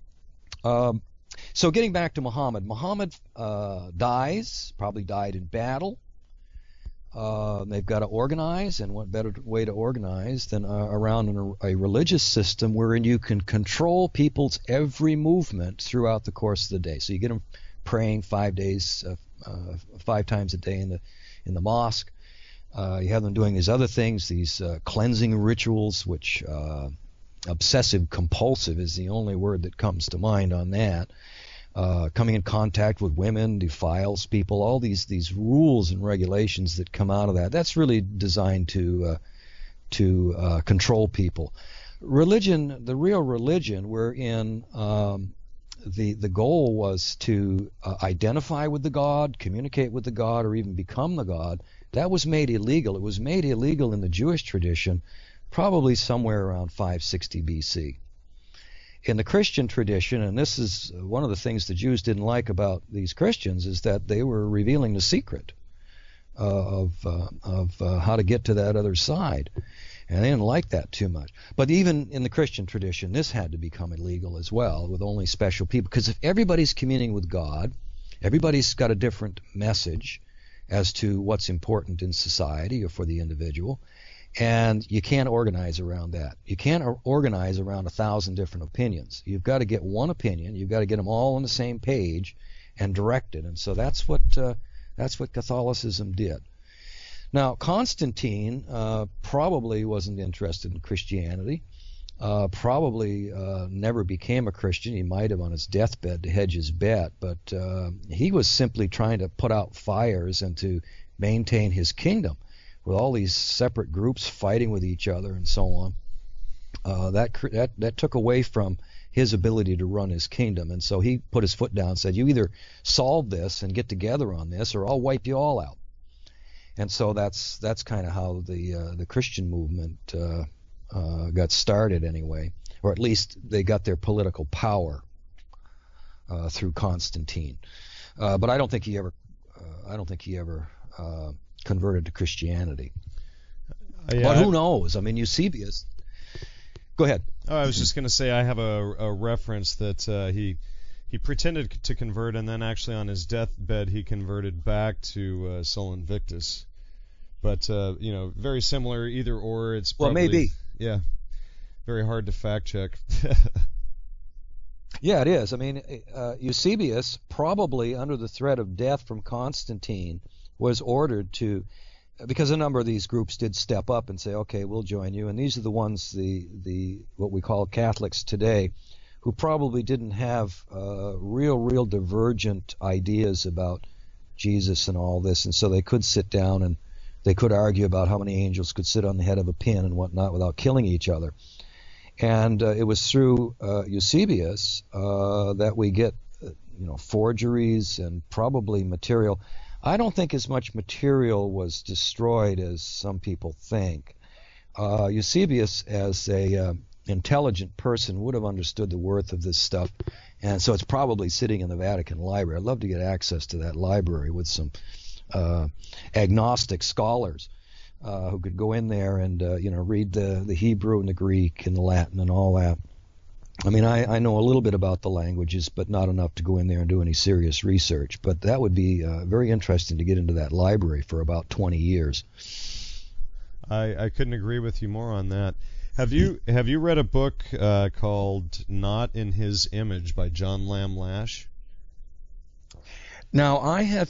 So getting back to Muhammad. Muhammad dies, probably died in battle. They've got to organize, and what better way to organize than around a religious system wherein you can control people's every movement throughout the course of the day. So you get them praying 5 days, 5 times a day in the mosque. You have them doing these other things, these cleansing rituals, which obsessive compulsive is the only word that comes to mind on that. Coming in contact with women defiles people. All these rules and regulations that come out of that. That's really designed to control people. Religion, the real religion, wherein the goal was to identify with the God, communicate with the God, or even become the God. That was made illegal. It was made illegal in the Jewish tradition, probably somewhere around 560 BC. In the Christian tradition, and this is one of the things the Jews didn't like about these Christians, is that they were revealing the secret of how to get to that other side. And they didn't like that too much. But even in the Christian tradition, this had to become illegal as well, with only special people. Because if everybody's communing with God, everybody's got a different message as to what's important in society or for the individual, and you can't organize around that. You can't organize around 1,000 different opinions. You've got to get one opinion. You've got to get them all on the same page and direct it. And so that's what Catholicism did. Now, Constantine probably wasn't interested in Christianity. probably never became a Christian. He might have on his deathbed to hedge his bet, but he was simply trying to put out fires and to maintain his kingdom with all these separate groups fighting with each other and so on. That took away from his ability to run his kingdom, and so he put his foot down and said, you either solve this and get together on this, or I'll wipe you all out. And so that's kind of how the Christian movement got started anyway, or at least they got their political power through Constantine. But I don't think he ever converted to Christianity. But who knows? I mean, Eusebius. Go ahead. Oh, I was just going to say I have a reference that he pretended to convert, and then actually on his deathbed he converted back to Sol Invictus. But very similar, either or. It's probably, well, maybe. Yeah, very hard to fact check. Yeah, it is. I mean, Eusebius, probably under the threat of death from Constantine, was ordered to, because a number of these groups did step up and say, okay, we'll join you. And these are the ones, the what we call Catholics today, who probably didn't have real divergent ideas about Jesus and all this. And so they could sit down and they could argue about how many angels could sit on the head of a pin and whatnot without killing each other. And it was through Eusebius that we get, forgeries and probably material. I don't think as much material was destroyed as some people think. Eusebius, as a intelligent person, would have understood the worth of this stuff, and so it's probably sitting in the Vatican Library. I'd love to get access to that library with some agnostic scholars who could go in there and read the Hebrew and the Greek and the Latin and all that. I mean, I know a little bit about the languages, but not enough to go in there and do any serious research. But that would be very interesting to get into that library for about 20 years. I couldn't agree with you more on that. Have you read a book called Not in His Image by John Lamb Lash? Now,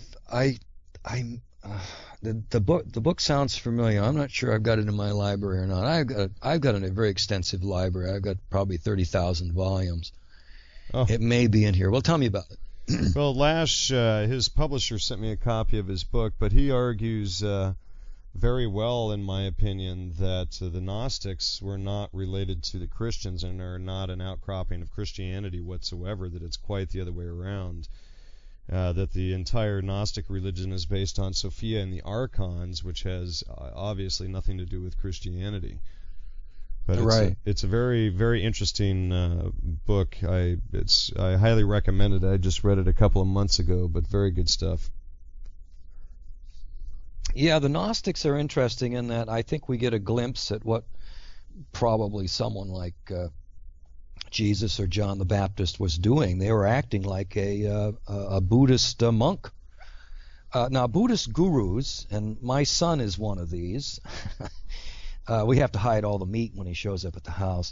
the book sounds familiar. I'm not sure I've got it in my library or not. I've got a very extensive library. I've got probably 30,000 volumes. Oh. It may be in here. Well, tell me about it. Well, Lash, his publisher sent me a copy of his book, but he argues very well, in my opinion, that the Gnostics were not related to the Christians and are not an outcropping of Christianity whatsoever, that it's quite the other way around. That the entire Gnostic religion is based on Sophia and the Archons, which has obviously nothing to do with Christianity. But right. It's a very, very interesting book. I highly recommend it. I just read it a couple of months ago, but very good stuff. Yeah, the Gnostics are interesting in that I think we get a glimpse at what probably someone like Jesus or John the Baptist was doing. They were acting like a Buddhist monk. Now, Buddhist gurus, and my son is one of these. We have to hide all the meat when he shows up at the house.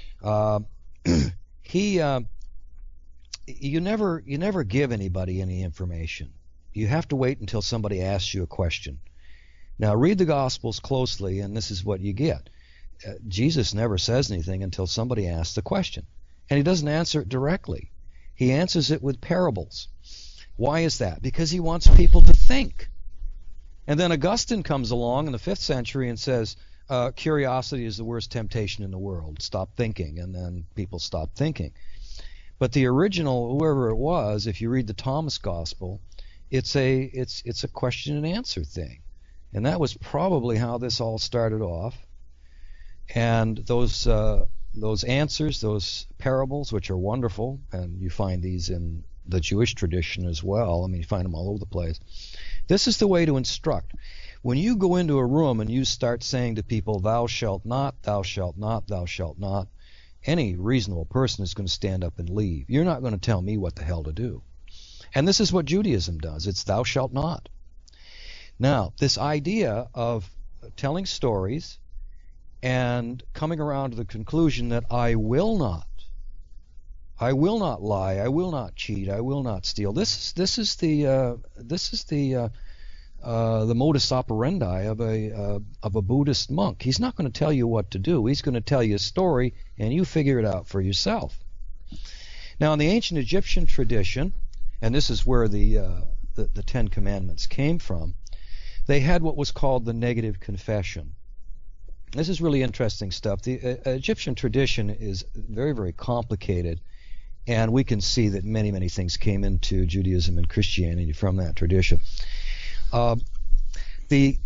You never give anybody any information. You have to wait until somebody asks you a question. Now, read the Gospels closely, and this is what you get. Jesus never says anything until somebody asks the question. And he doesn't answer it directly. He answers it with parables. Why is that? Because he wants people to think. And then Augustine comes along in the 5th century and says, curiosity is the worst temptation in the world. Stop thinking. And then people stop thinking. But the original, whoever it was, if you read the Thomas Gospel, it's a question and answer thing. And that was probably how this all started off. And those answers, those parables, which are wonderful, and you find these in the Jewish tradition as well. I mean, you find them all over the place. This is the way to instruct. When you go into a room and you start saying to people, thou shalt not, thou shalt not, thou shalt not, any reasonable person is going to stand up and leave. You're not going to tell me what the hell to do. And this is what Judaism does. It's thou shalt not. Now, this idea of telling stories and coming around to the conclusion that I will not lie, I will not cheat, I will not steal. This is the the modus operandi of a Buddhist monk. He's not going to tell you what to do. He's going to tell you a story, and you figure it out for yourself. Now, in the ancient Egyptian tradition, and this is where the Ten Commandments came from, they had what was called the negative confession. This is really interesting stuff. The Egyptian tradition is very, very complicated, and we can see that many, many things came into Judaism and Christianity from that tradition. In the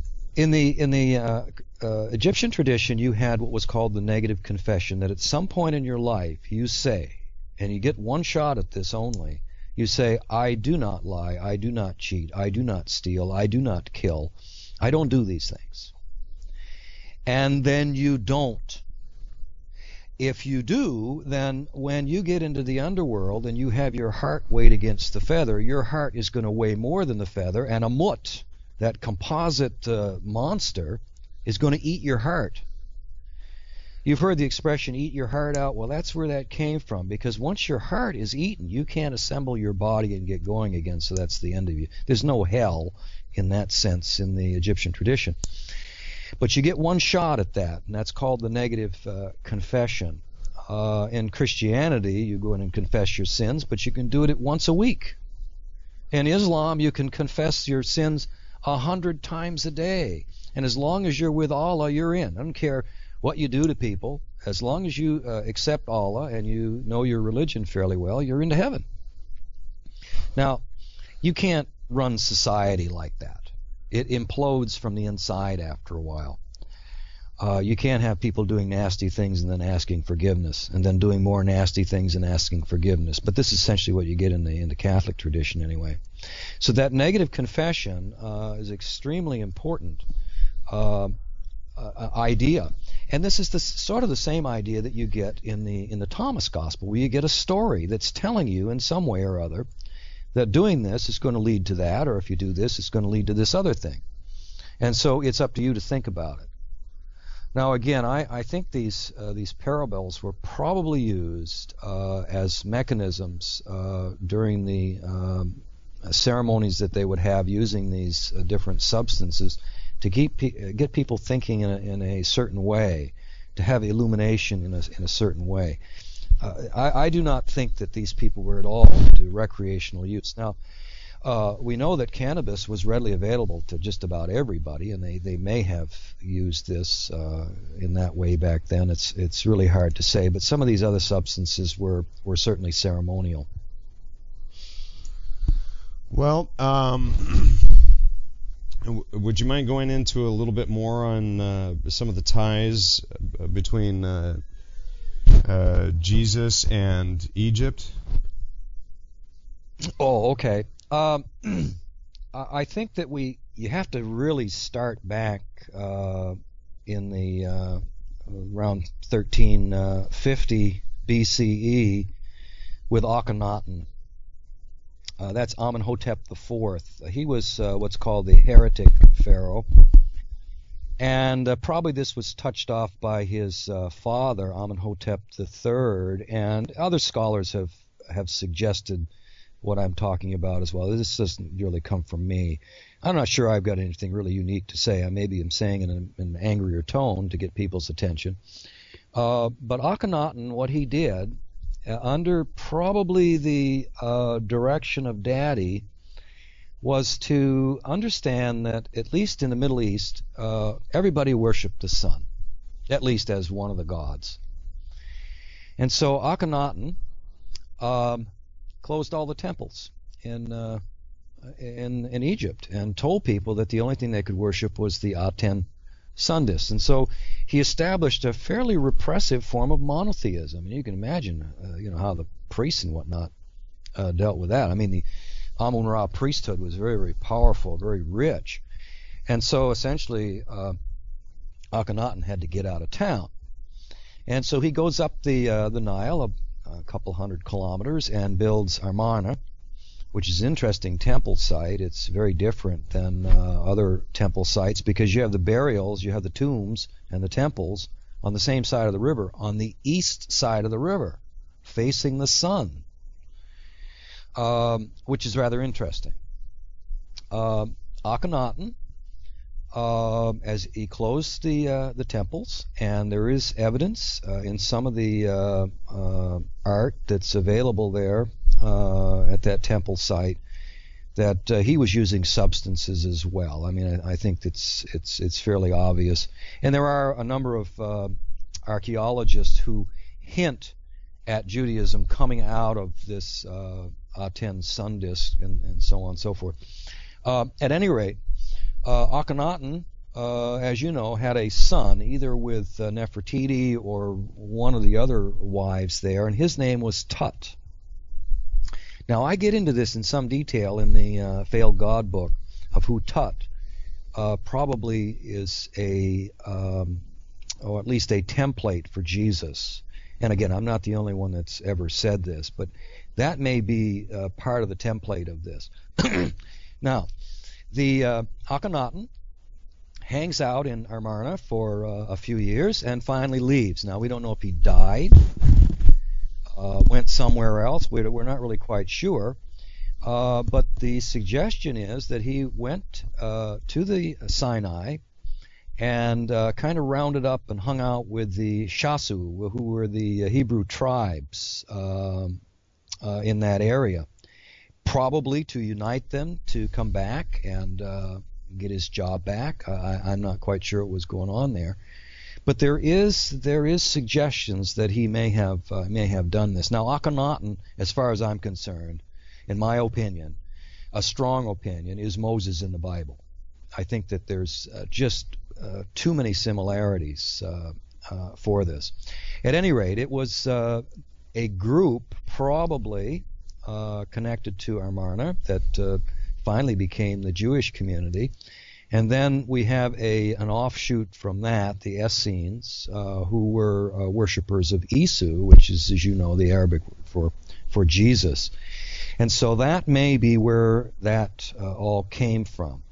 Egyptian tradition, you had what was called the negative confession, that at some point in your life you say, and you get one shot at this only, you say, I do not lie, I do not cheat, I do not steal, I do not kill, I don't do these things. And then you don't. If you do, then when you get into the underworld and you have your heart weighed against the feather, your heart is going to weigh more than the feather, and Amut, that composite monster, is going to eat your heart. You've heard the expression, eat your heart out. Well, that's where that came from, because once your heart is eaten, you can't assemble your body and get going again, so that's the end of you. There's no hell in that sense in the Egyptian tradition. But you get one shot at that, and that's called the negative confession. In Christianity, you go in and confess your sins, but you can do it once a week. In Islam, you can confess your sins 100 times a day. And as long as you're with Allah, you're in. I don't care what you do to people. As long as you accept Allah and you know your religion fairly well, you're into heaven. Now, you can't run society like that. It implodes from the inside after a while. You can't have people doing nasty things and then asking forgiveness, and then doing more nasty things and asking forgiveness. But this is essentially what you get in the Catholic tradition anyway. So that negative confession is extremely important idea. And this is sort of the same idea that you get in the Thomas Gospel, where you get a story that's telling you in some way or other that doing this is going to lead to that, or if you do this, it's going to lead to this other thing. And so it's up to you to think about it. Now, again, I think these parables were probably used as mechanisms during the ceremonies that they would have using these different substances to get people thinking in a certain way, to have illumination in a certain way. I do not think that these people were at all into recreational use. Now, we know that cannabis was readily available to just about everybody, and they may have used this in that way back then. It's really hard to say, but some of these other substances were certainly ceremonial. Well, would you mind going into a little bit more on some of the ties between Jesus and Egypt? Oh, okay. I think that you have to really start back in the around 1350 BCE with Akhenaten. That's Amenhotep IV. He was what's called the heretic pharaoh. And probably this was touched off by his father, Amenhotep III, and other scholars have suggested what I'm talking about as well. This doesn't really come from me. I'm not sure I've got anything really unique to say. I maybe am saying in an angrier tone to get people's attention. But Akhenaten, what he did, under probably the direction of Daddy, was to understand that, at least in the Middle East, everybody worshipped the sun, at least as one of the gods. And so Akhenaten closed all the temples in Egypt and told people that the only thing they could worship was the Aten sun disk. And so he established a fairly repressive form of monotheism. And you can imagine, how the priests and whatnot dealt with that. I mean, the Amun-Ra priesthood was very, very powerful, very rich. And so essentially Akhenaten had to get out of town. And so he goes up the Nile a couple hundred kilometers and builds Amarna, which is an interesting temple site. It's very different than other temple sites because you have the burials, you have the tombs and the temples on the same side of the river, on the east side of the river, facing the sun, which is rather interesting. Akhenaten, as he closed the temples, and there is evidence in some of the art that's available there at that temple site that he was using substances as well. I mean, I think it's fairly obvious, and there are a number of archaeologists who hint at Judaism coming out of this Aten sun disk and so on and so forth. At any rate, Akhenaten, as you know, had a son, either with Nefertiti or one of the other wives there, and his name was Tut. Now, I get into this in some detail in the Failed God book of who Tut probably is or at least a template for Jesus. And again, I'm not the only one that's ever said this, but that may be part of the template of this. Now, the Akhenaten hangs out in Amarna for a few years and finally leaves. Now, we don't know if he died, went somewhere else. We're not really quite sure. But the suggestion is that he went to the Sinai and kind of rounded up and hung out with the Shasu, who were the Hebrew tribes in that area, probably to unite them to come back and get his job back. I'm not quite sure what was going on there, but there is suggestions that he may have done this. Now, Akhenaten, as far as I'm concerned, in my opinion, a strong opinion, is Moses in the Bible. I think that there's just too many similarities for this. At any rate, it was a group probably connected to Amarna that finally became the Jewish community. And then we have an offshoot from that, the Essenes, who were worshippers of Isu, which is, as you know, the Arabic for Jesus. And so that may be where that all came from.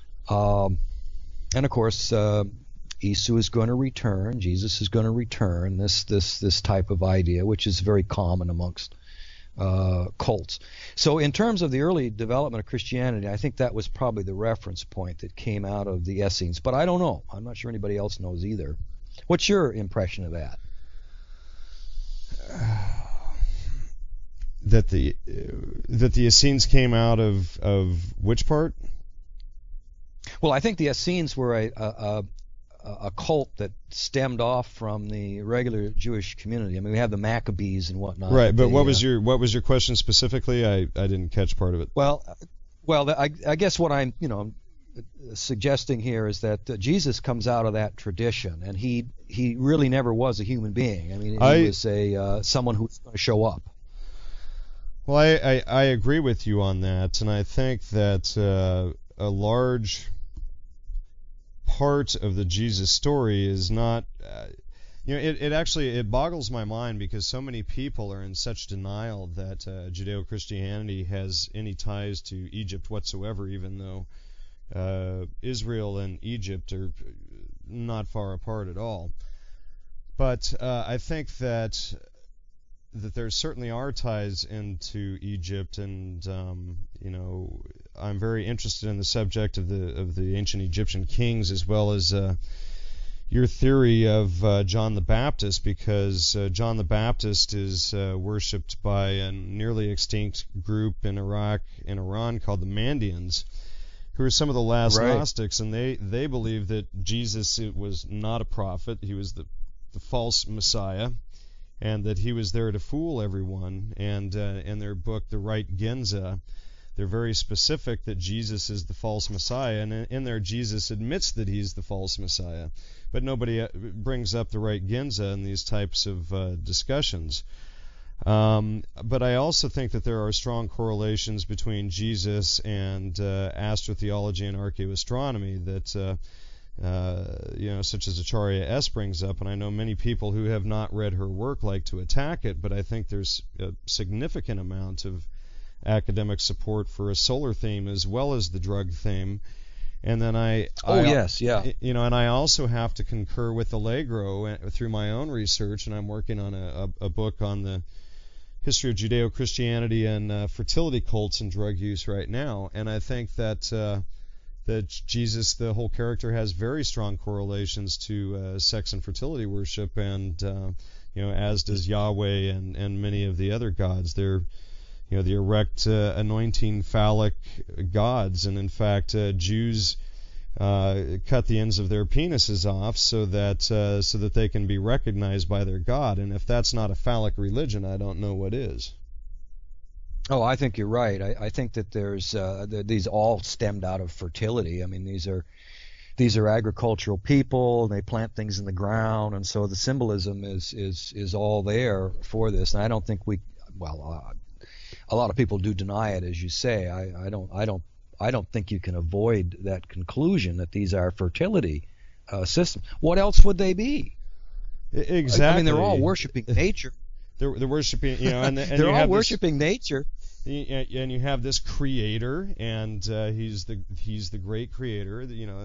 And of course, Isu is going to return. Jesus is going to return. This type of idea, which is very common amongst cults. So in terms of the early development of Christianity, I think that was probably the reference point that came out of the Essenes. But I don't know. I'm not sure anybody else knows either. What's your impression of that? That the Essenes came out of which part? Well, I think the Essenes were a cult that stemmed off from the regular Jewish community. I mean, we have the Maccabees and whatnot. Right, but what was your question specifically? I didn't catch part of it. Well, I guess what I'm suggesting here is that Jesus comes out of that tradition, and he really never was a human being. I mean, he was someone who's going to show up. Well, I agree with you on that, and I think that a large part of the Jesus story is not, it actually boggles my mind because so many people are in such denial that Judeo-Christianity has any ties to Egypt whatsoever, even though Israel and Egypt are not far apart at all. But I think that there certainly are ties into Egypt, and I'm very interested in the subject of the ancient Egyptian kings, as well as your theory of John the Baptist, because John the Baptist is worshipped by a nearly extinct group in Iraq and Iran called the Mandeans, who are some of the last Gnostics, and they believe that Jesus was not a prophet; he was the false Messiah, and that he was there to fool everyone. And in their book, The Right Genza, they're very specific that Jesus is the false Messiah, and in there Jesus admits that he's the false Messiah, but nobody brings up the Right Genza in these types of discussions. But I also think that there are strong correlations between Jesus and astrotheology and archaeoastronomy that such as Acharya S. brings up, and I know many people who have not read her work like to attack it, but I think there's a significant amount of academic support for a solar theme as well as the drug theme. And then and I also have to concur with Allegro through my own research, and I'm working on a book on the history of Judeo-Christianity and fertility cults and drug use right now, and I think that that Jesus, the whole character, has very strong correlations to sex and fertility worship, and as does Yahweh and many of the other gods. They're the erect, anointing, phallic gods, and in fact, Jews cut the ends of their penises off so that they can be recognized by their God. And if that's not a phallic religion, I don't know what is. Oh, I think you're right. I think that there's these all stemmed out of fertility. I mean, these are agricultural people, and they plant things in the ground, and so the symbolism is all there for this. And I don't think a lot of people do deny it, as you say. I don't think you can avoid that conclusion that these are fertility systems. What else would they be? Exactly. I mean, they're all worshiping nature. They're worshiping, and they're all worshiping nature. And you have this creator, and he's the great creator.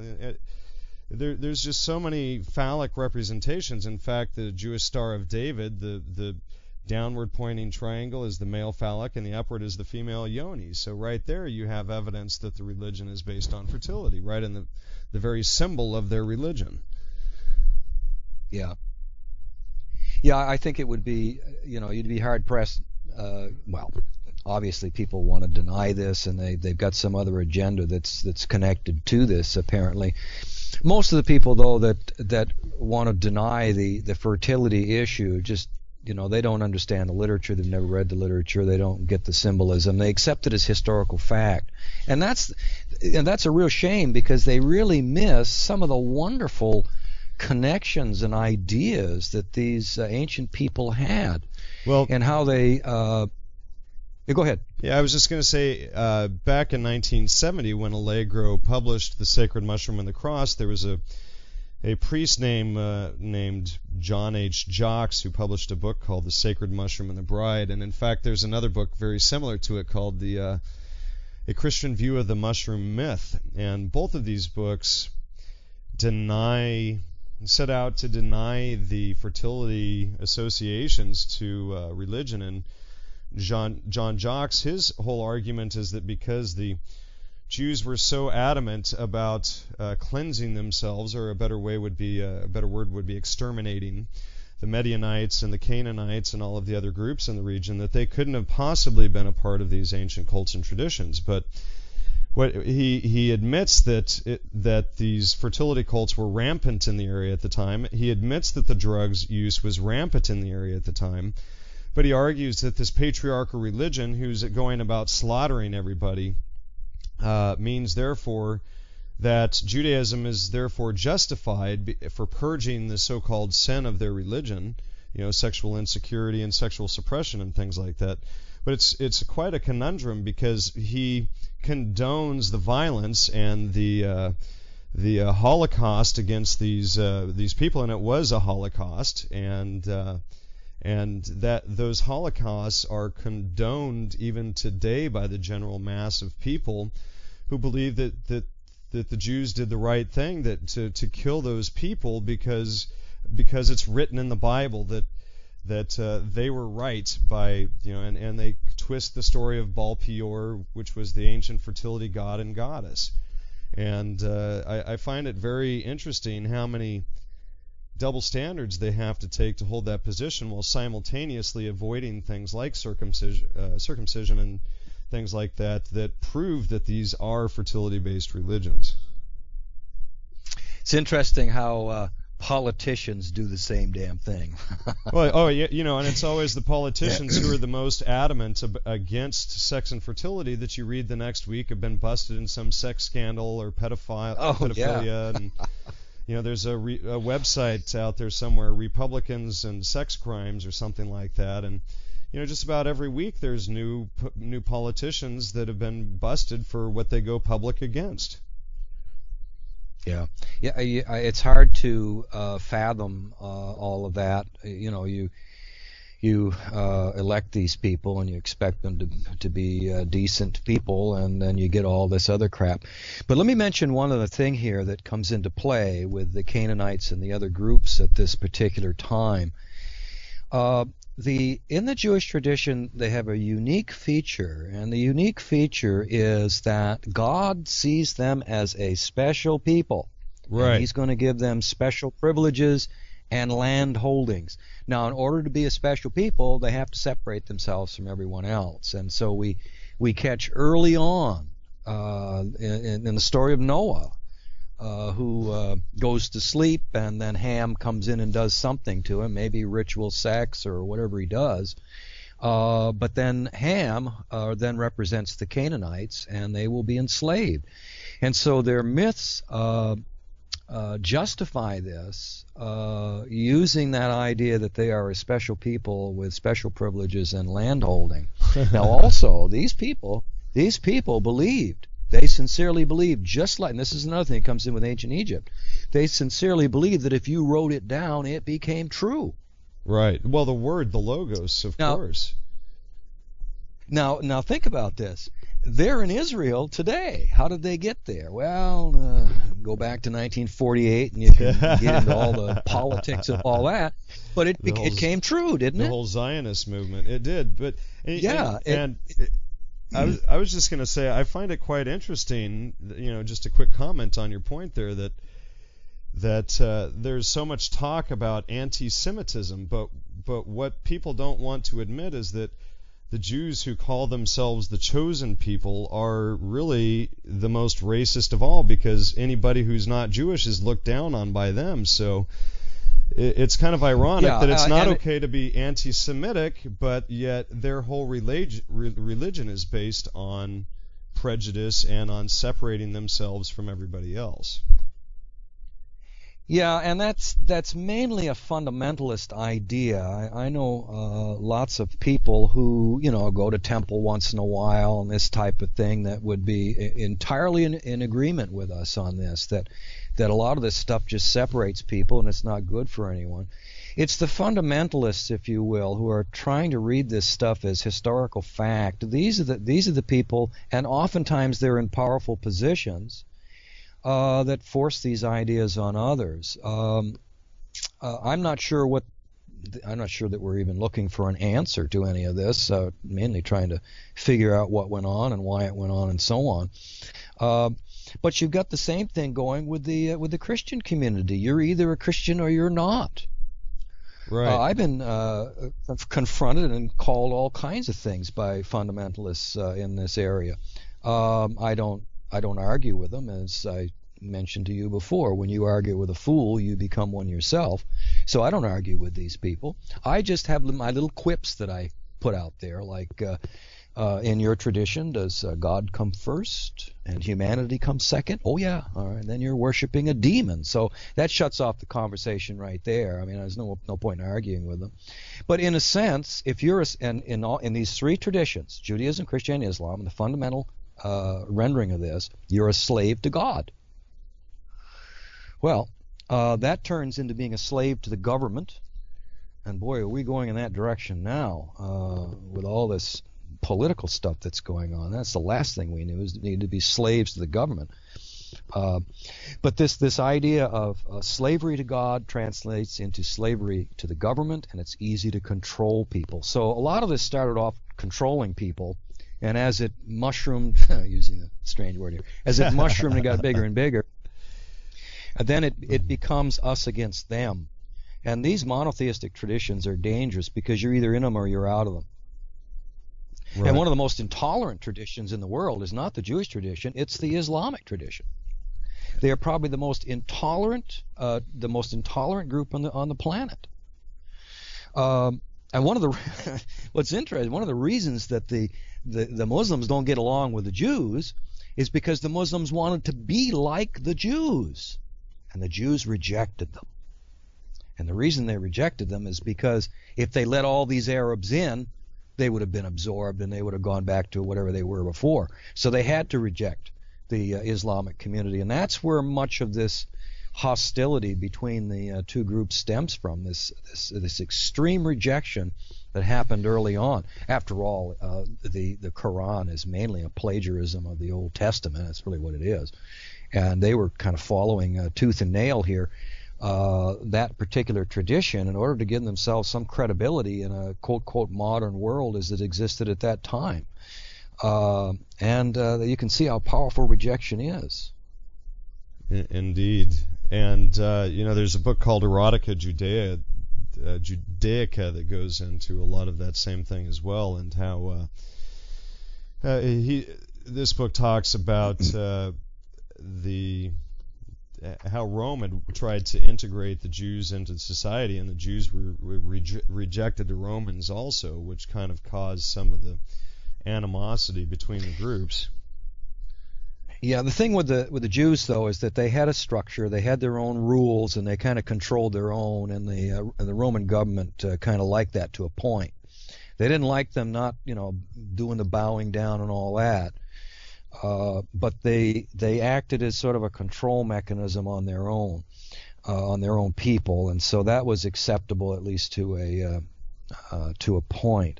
There's just so many phallic representations. In fact, the Jewish Star of David, the downward pointing triangle is the male phallic, and the upward is the female yoni. So right there, you have evidence that the religion is based on fertility, right in the very symbol of their religion. Yeah, I think it would be, you'd be hard pressed. Obviously people want to deny this, and they've got some other agenda that's connected to this, apparently. Most of the people, though, that want to deny the fertility issue, just, they don't understand the literature. They've never read the literature. They don't get the symbolism. They accept it as historical fact. And that's a real shame, because they really miss some of the wonderful connections and ideas that these ancient people had. Well, and how they go ahead. Yeah, I was just going to say, back in 1970, when Allegro published The Sacred Mushroom and the Cross, there was a priest named John H. Jocks who published a book called The Sacred Mushroom and the Bride. And in fact, there's another book very similar to it called A Christian View of the Mushroom Myth. And both of these books set out to deny the fertility associations to religion. And John Jocks, his whole argument is that because the Jews were so adamant about cleansing themselves, or a better word would be exterminating the Midianites and the Canaanites and all of the other groups in the region, that they couldn't have possibly been a part of these ancient cults and traditions. But what he admits that these fertility cults were rampant in the area at the time. He admits that the drugs use was rampant in the area at the time. But he argues that this patriarchal religion, who's going about slaughtering everybody, means therefore that Judaism is therefore justified for purging the so-called sin of their religion, sexual insecurity and sexual suppression and things like that. But it's quite a conundrum, because he condones the violence and the Holocaust against these people, and it was a Holocaust, and that those holocausts are condoned even today by the general mass of people who believe that the Jews did the right thing, that to kill those people because it's written in the Bible that they were right by, and they twist the story of Baal Peor, which was the ancient fertility god and goddess. And I find it very interesting how many double standards they have to take to hold that position, while simultaneously avoiding things like circumcision and things like that prove that these are fertility-based religions. It's interesting how politicians do the same damn thing. Well, and it's always the politicians who are the most adamant against sex and fertility that you read the next week have been busted in some sex scandal or pedophilia. Yeah. And there's a website out there somewhere, Republicans and Sex Crimes or something like that, and just about every week there's new politicians that have been busted for what they go public against. Yeah. It's hard to fathom all of that. You elect these people and you expect them to be decent people, and then you get all this other crap. But let me mention one other thing here that comes into play with the Canaanites and the other groups at this particular time. in the Jewish tradition, they have a unique feature, and the unique feature is that God sees them as a special people. Right. And He's going to give them special privileges and land holdings. Now, in order to be a special people, they have to separate themselves from everyone else. And so we catch early on in the story of Noah, who goes to sleep, and then Ham comes in and does something to him, maybe ritual sex or whatever he does. But then Ham then represents the Canaanites, and they will be enslaved. And so their myths justify this using that idea that they are a special people with special privileges and landholding. Now, also, these people believed. They sincerely believed, just like, and this is another thing that comes in with ancient Egypt, they sincerely believed that if you wrote it down, it became true. Right. Well, the word, the logos, of course. Now think about this. They're in Israel today. How did they get there? Well, go back to 1948, and you can get into all the politics of all that. But it came true, didn't it? The whole Zionist movement. It did. But yeah. I was just going to say, I find it quite interesting, just a quick comment on your point there, that there's so much talk about anti-Semitism, but what people don't want to admit is that the Jews who call themselves the chosen people are really the most racist of all, because anybody who's not Jewish is looked down on by them. So it's kind of ironic that it's not okay to be anti-Semitic, but yet their whole religion is based on prejudice and on separating themselves from everybody else. Yeah, and that's mainly a fundamentalist idea. I know lots of people who go to temple once in a while and this type of thing that would be entirely in agreement with us on this. That a lot of this stuff just separates people and it's not good for anyone. It's the fundamentalists, if you will, who are trying to read this stuff as historical fact. These are the people, and oftentimes they're in powerful positions, that force these ideas on others. I'm not sure that we're even looking for an answer to any of this. Mainly trying to figure out what went on and why it went on and so on. But you've got the same thing going with the Christian community. You're either a Christian or you're not. Right. I've been confronted and called all kinds of things by fundamentalists in this area. I don't argue with them, as I mentioned to you before. When you argue with a fool, you become one yourself. So I don't argue with these people. I just have my little quips that I put out there, like in your tradition, does God come first and humanity come second? Oh yeah, all right. Then you're worshiping a demon. So that shuts off the conversation right there. I mean, there's no point in arguing with them. But in a sense, if you're in these three traditions, Judaism, Christianity, Islam, and the fundamental rendering of this, you're a slave to God. Well, that turns into being a slave to the government, and boy, are we going in that direction now with all this political stuff that's going on. That's the last thing we need to be slaves to the government. But this idea of slavery to God translates into slavery to the government, and it's easy to control people. So a lot of this started off controlling people. And as it mushroomed, using a strange word here, as it mushroomed and got bigger and bigger, then it becomes us against them. And these monotheistic traditions are dangerous because you're either in them or you're out of them. Right. And one of the most intolerant traditions in the world is not the Jewish tradition, it's the Islamic tradition. They are probably the most intolerant group on the planet. And one of the what's interesting, one of the reasons that the Muslims don't get along with the Jews is because the Muslims wanted to be like the Jews, and the Jews rejected them. And the reason they rejected them is because if they let all these Arabs in, they would have been absorbed and they would have gone back to whatever they were before. So they had to reject the Islamic community, and that's where much of this hostility between the two groups stems from, this extreme rejection that happened early on. After all, the Quran is mainly a plagiarism of the Old Testament. That's really what it is. And they were kind of following tooth and nail here that particular tradition in order to give themselves some credibility in a quote modern world as it existed at that time. And you can see how powerful rejection is. Indeed. And there's a book called Erotica Judaica that goes into a lot of that same thing as well, and how this book talks about how Rome had tried to integrate the Jews into society, and the Jews rejected the Romans also, which kind of caused some of the animosity between the groups. Yeah, the thing with the Jews though is that they had a structure, they had their own rules, and they kind of controlled their own, and the Roman government kind of liked that to a point. They didn't like them not doing the bowing down and all that. But they acted as sort of a control mechanism on their own people, and so that was acceptable at least to a point.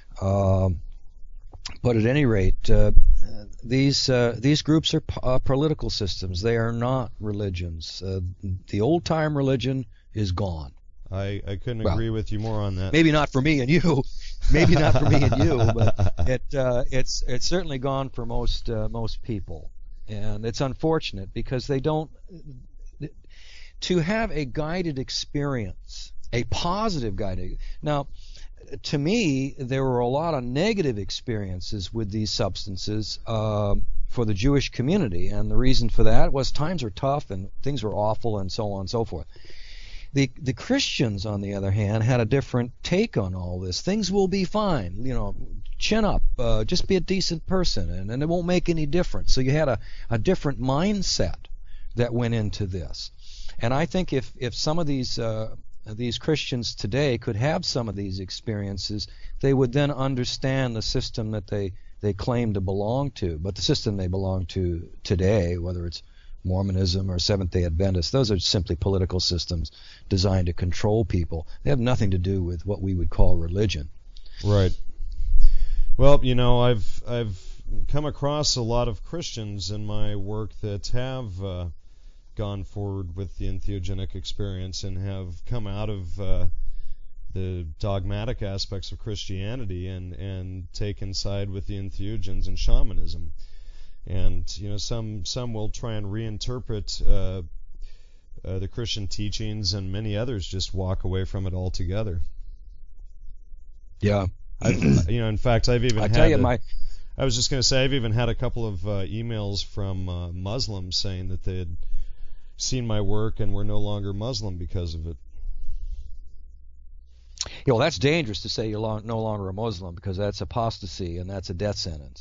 But at any rate, these groups are political systems. They are not religions. The old-time religion is gone. I couldn't agree with you more on that. Maybe not for me and you. Maybe not for me and you, but it's certainly gone for most people, and it's unfortunate because they don't. To have a guided experience, a positive guided. Now, to me, there were a lot of negative experiences with these substances for the Jewish community, and the reason for that was times were tough and things were awful and so on and so forth. The Christians, on the other hand, had a different take on all this. Things will be fine, chin up, just be a decent person, and it won't make any difference. So you had a different mindset that went into this. And I think if some of these Christians today could have some of these experiences, they would then understand the system that they claim to belong to. But the system they belong to today, whether it's Mormonism or Seventh-day Adventists, those are simply political systems designed to control people. They have nothing to do with what we would call religion. Right. Well, I've come across a lot of Christians in my work that have gone forward with the entheogenic experience and have come out of the dogmatic aspects of Christianity and taken side with the entheogens and shamanism. And some will try and reinterpret the Christian teachings, and many others just walk away from it altogether. Yeah. In fact, I've even I was just going to say I've even had a couple of emails from Muslims saying that they had seen my work and were no longer Muslim because of it. Well, that's dangerous to say you're no longer a Muslim, because that's apostasy and that's a death sentence.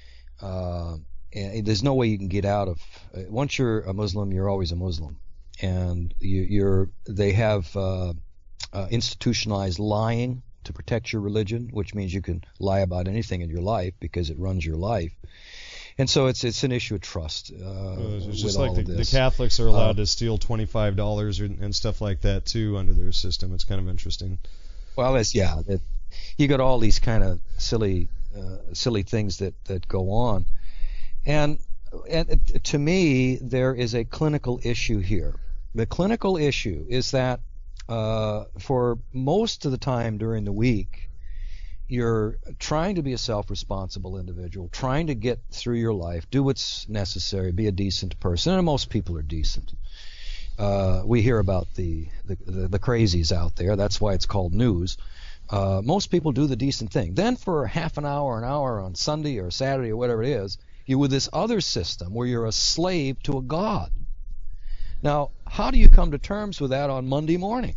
And there's no way you can get out of. Once you're a Muslim, you're always a Muslim, and they have institutionalized lying to protect your religion, which means you can lie about anything in your life because it runs your life. And so it's an issue of trust. It's just like the Catholics are allowed to steal $25 and stuff like that too under their system. It's kind of interesting. Well, you got all these kind of silly things that go on. And to me, there is a clinical issue here. The clinical issue is that for most of the time during the week, you're trying to be a self-responsible individual, trying to get through your life, do what's necessary, be a decent person, and most people are decent. We hear about the crazies out there. That's why it's called news. Most people do the decent thing. Then for half an hour on Sunday or Saturday or whatever it is, you're with this other system where you're a slave to a god. Now, how do you come to terms with that on Monday morning?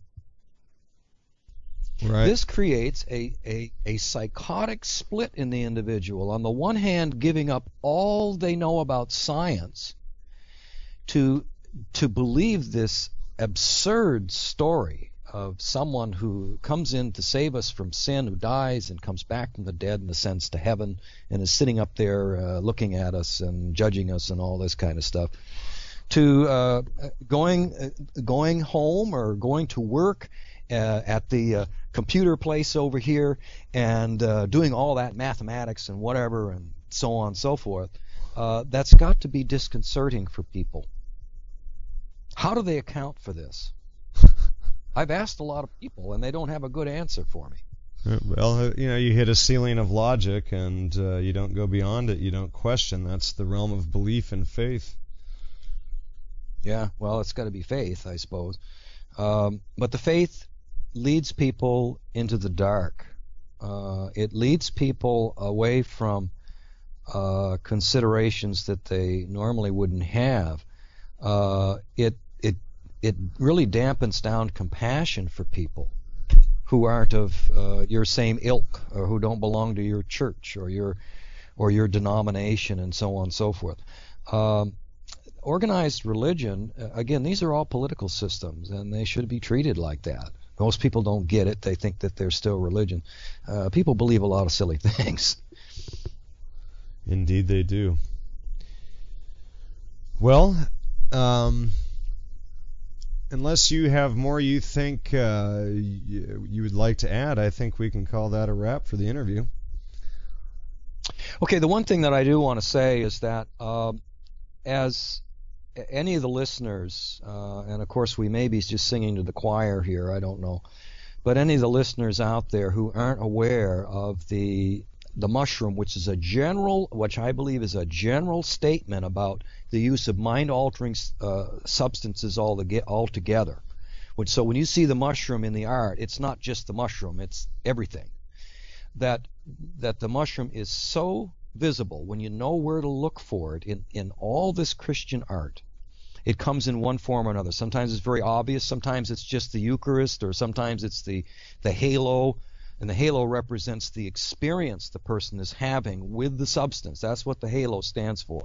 Right. This creates a psychotic split in the individual. On the one hand, giving up all they know about science to believe this absurd story of someone who comes in to save us from sin, who dies and comes back from the dead and ascends to heaven and is sitting up there looking at us and judging us and all this kind of stuff, to going home or going to work at the computer place over here and doing all that mathematics and whatever and so on and so forth. That's got to be disconcerting for people. How do they account for this? I've asked a lot of people, and they don't have a good answer for me. Well, you hit a ceiling of logic, and you don't go beyond it. You don't question. That's the realm of belief and faith. Yeah, well, it's got to be faith, I suppose. But the faith leads people into the dark. It leads people away from considerations that they normally wouldn't have. It really dampens down compassion for people who aren't of your same ilk, or who don't belong to your church or your denomination, and so on and so forth. Organized religion, again, these are all political systems, and they should be treated like that. Most people don't get it. They think that they're still religion. People believe a lot of silly things. Indeed they do. Well, unless you have more you think you would like to add, I think we can call that a wrap for the interview. Okay, the one thing that I do want to say is that as any of the listeners, and of course we may be just singing to the choir here, I don't know, but any of the listeners out there who aren't aware of the mushroom, which I believe is a general statement about the use of mind-altering substances altogether. So when you see the mushroom in the art, it's not just the mushroom, it's everything. That the mushroom is so visible when you know where to look for it in all this Christian art. It comes in one form or another. Sometimes it's very obvious, sometimes it's just the Eucharist, or sometimes it's the halo, and the halo represents the experience the person is having with the substance. That's what the halo stands for.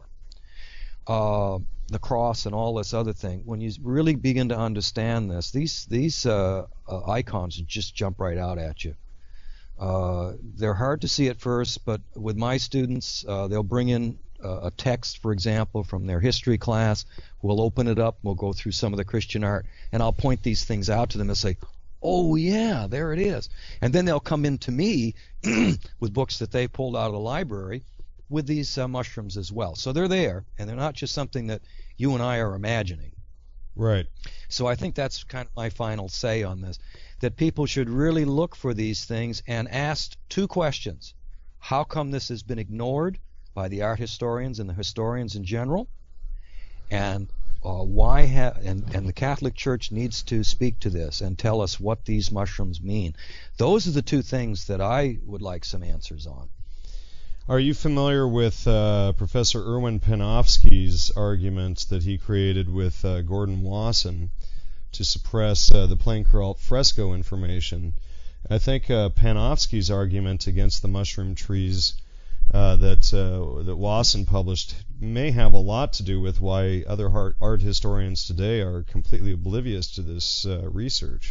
The cross and all this other thing. When you really begin to understand this, these icons just jump right out at you. They're hard to see at first, but with my students, they'll bring in a text, for example, from their history class. We'll open it up, we'll go through some of the Christian art, and I'll point these things out to them and say, oh yeah, there it is. And then they'll come in to me with books that they pulled out of the library with these mushrooms as well. So they're there, and they're not just something that you and I are imagining. Right. So I think that's kind of my final say on this, that people should really look for these things and ask two questions. How come this has been ignored by the art historians and the historians in general? And and the Catholic Church needs to speak to this and tell us what these mushrooms mean. Those are the two things that I would like some answers on. Are you familiar with Professor Erwin Panofsky's argument that he created with Gordon Wasson to suppress the Plainkraut fresco information? I think Panofsky's argument against the mushroom trees that Wasson published may have a lot to do with why other art historians today are completely oblivious to this research.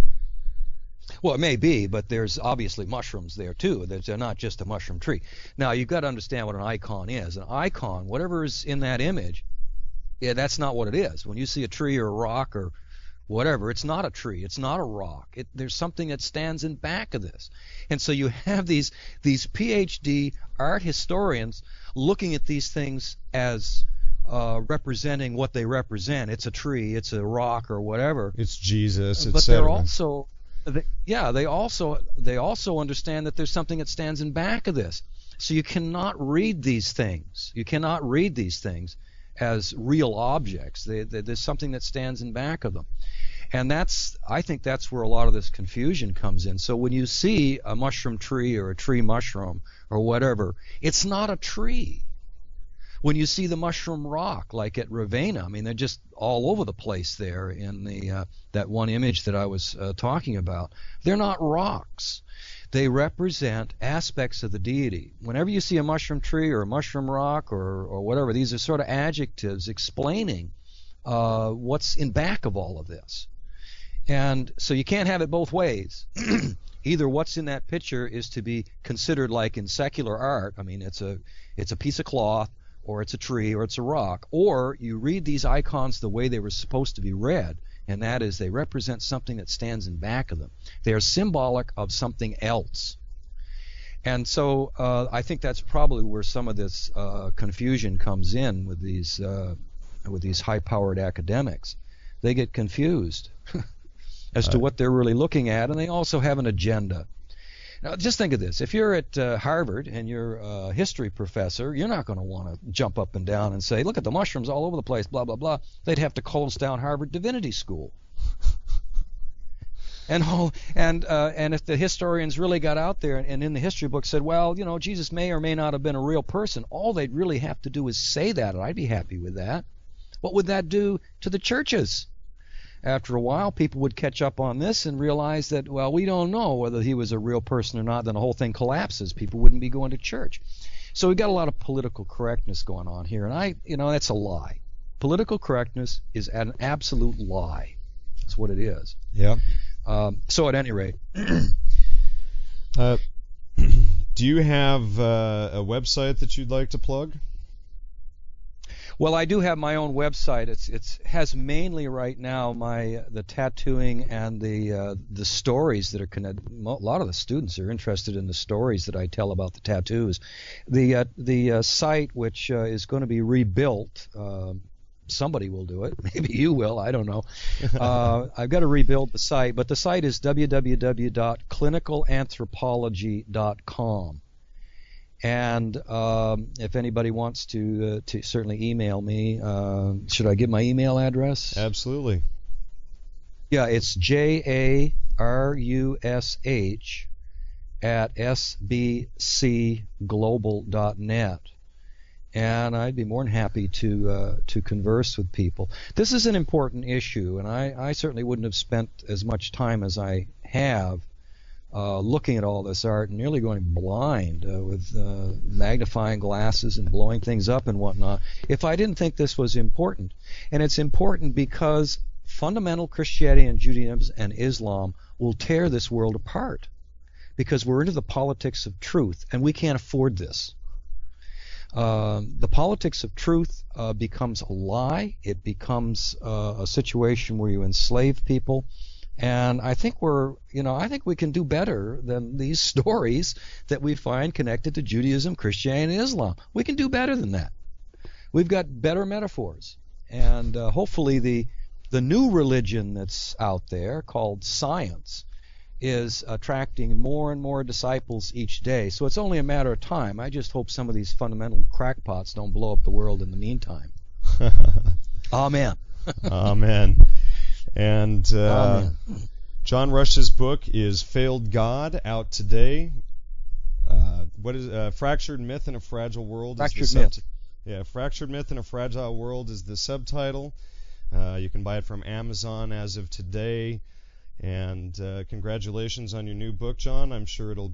Well, it may be, but there's obviously mushrooms there too. They're not just a mushroom tree. Now, you've got to understand what an icon is. An icon, whatever is in that image, that's not what it is. When you see a tree or a rock or whatever, it's not a tree, it's not a rock. There's something that stands in back of this. And so you have these PhD art historians looking at these things as representing what they represent. It's a tree, it's a rock, or whatever. It's Jesus, etc. But they're also, they also understand that there's something that stands in back of this. So you cannot read these things. You cannot read these things as real objects. There's something that stands in back of them. And I think that's where a lot of this confusion comes in. So when you see a mushroom tree or a tree mushroom or whatever, it's not a tree. When you see the mushroom rock, like at Ravenna, I mean, they're just all over the place there in that one image that I was talking about. They're not rocks. They represent aspects of the deity. Whenever you see a mushroom tree or a mushroom rock or whatever, these are sort of adjectives explaining what's in back of all of this. And so you can't have it both ways. Either what's in that picture is to be considered like in secular art. I mean, it's a piece of cloth, or it's a tree, or it's a rock. Or you read these icons the way they were supposed to be read, and that is they represent something that stands in back of them. They are symbolic of something else. And so I think that's probably where some of this confusion comes in with these high-powered academics. They get confused. as to what they're really looking at, and they also have an agenda. Now, just think of this. If you're at Harvard and you're a history professor, you're not going to want to jump up and down and say, look at the mushrooms all over the place, blah, blah, blah. They'd have to close down Harvard Divinity School. And if the historians really got out there and in the history book said, well, you know, Jesus may or may not have been a real person, all they'd really have to do is say that, and I'd be happy with that. What would that do to the churches? After a while, people would catch up on this and realize that, well, we don't know whether he was a real person or not. Then the whole thing collapses. People wouldn't be going to church. So we've got a lot of political correctness going on here, and that's a lie. Political correctness is an absolute lie. That's what it is. Yeah. So at any rate, do you have a website that you'd like to plug? Well, I do have my own website. It has mainly right now the tattooing and the stories that are connected. A lot of the students are interested in the stories that I tell about the tattoos. The site, which is going to be rebuilt. Somebody will do it. Maybe you will. I don't know. I've got to rebuild the site, but the site is www.clinicalanthropology.com. And if anybody wants to certainly email me, should I give my email address? Absolutely. Yeah, it's jarush@sbcglobal.net. And I'd be more than happy to converse with people. This is an important issue, and I certainly wouldn't have spent as much time as I have looking at all this art and nearly going blind with magnifying glasses and blowing things up and whatnot if I didn't think this was important. And it's important because fundamental Christianity and Judaism and Islam will tear this world apart because we're into the politics of truth, and we can't afford this. The politics of truth becomes a lie. It becomes a situation where you enslave people. And I think we can do better than these stories that we find connected to Judaism, Christianity, and Islam. We can do better than that. We've got better metaphors. And hopefully the new religion that's out there called science is attracting more and more disciples each day. So it's only a matter of time. I just hope some of these fundamental crackpots don't blow up the world in the meantime. Amen. Amen. And John Rush's book is Failed God, out today. What is Fractured Myth in a Fragile World? Fractured Myth. Yeah, Fractured Myth in a Fragile World is the subtitle. You can buy it from Amazon as of today. And congratulations on your new book, John. I'm sure it'll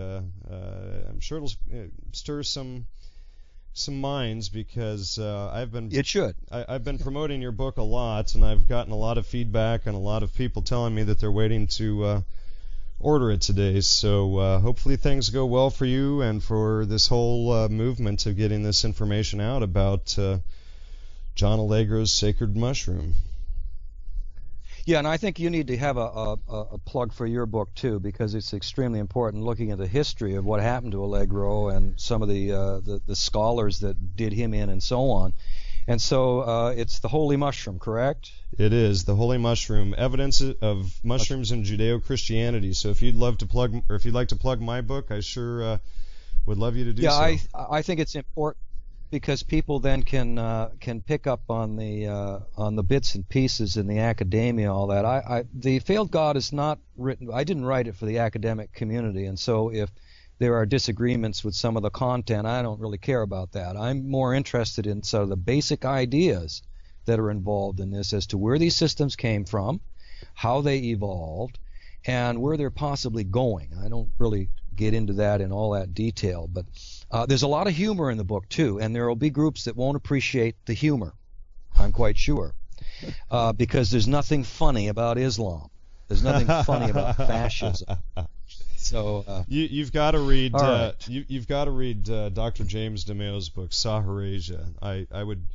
stir some minds because It should. I've been promoting your book a lot, and I've gotten a lot of feedback and a lot of people telling me that they're waiting to order it today. So hopefully things go well for you and for this whole movement of getting this information out about John Allegro's Sacred Mushroom. Yeah, and I think you need to have a plug for your book too, because it's extremely important looking at the history of what happened to Allegro and some of the scholars that did him in and so on. And so it's the Holy Mushroom, correct? It is the Holy Mushroom: Evidence of Mushrooms in Judeo-Christianity. So if you'd like to plug my book, I sure would love you to do so. Yeah, I think it's important, because people then can pick up on the bits and pieces in the academia, all that. The Failed God is not written. I didn't write it for the academic community, and so if there are disagreements with some of the content, I don't really care about that. I'm more interested in sort of the basic ideas that are involved in this as to where these systems came from, how they evolved, and where they're possibly going. I don't really get into that in all that detail, but there's a lot of humor in the book too, and there will be groups that won't appreciate the humor, I'm quite sure, because there's nothing funny about Islam. There's nothing funny about fascism. So you've got to read right. you've got to read Dr. James DeMeo's book Saharasia. I would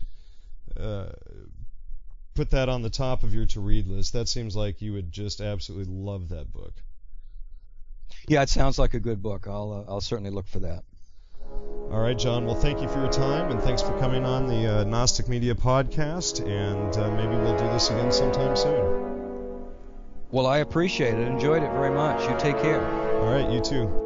put that on the top of your to-read list. That seems like you would just absolutely love that book. Yeah, it sounds like a good book. I'll certainly look for that. All right, John. Well, thank you for your time, and thanks for coming on the Gnostic Media Podcast, and maybe we'll do this again sometime soon. Well, I appreciate it. Enjoyed it very much. You take care. All right, you too.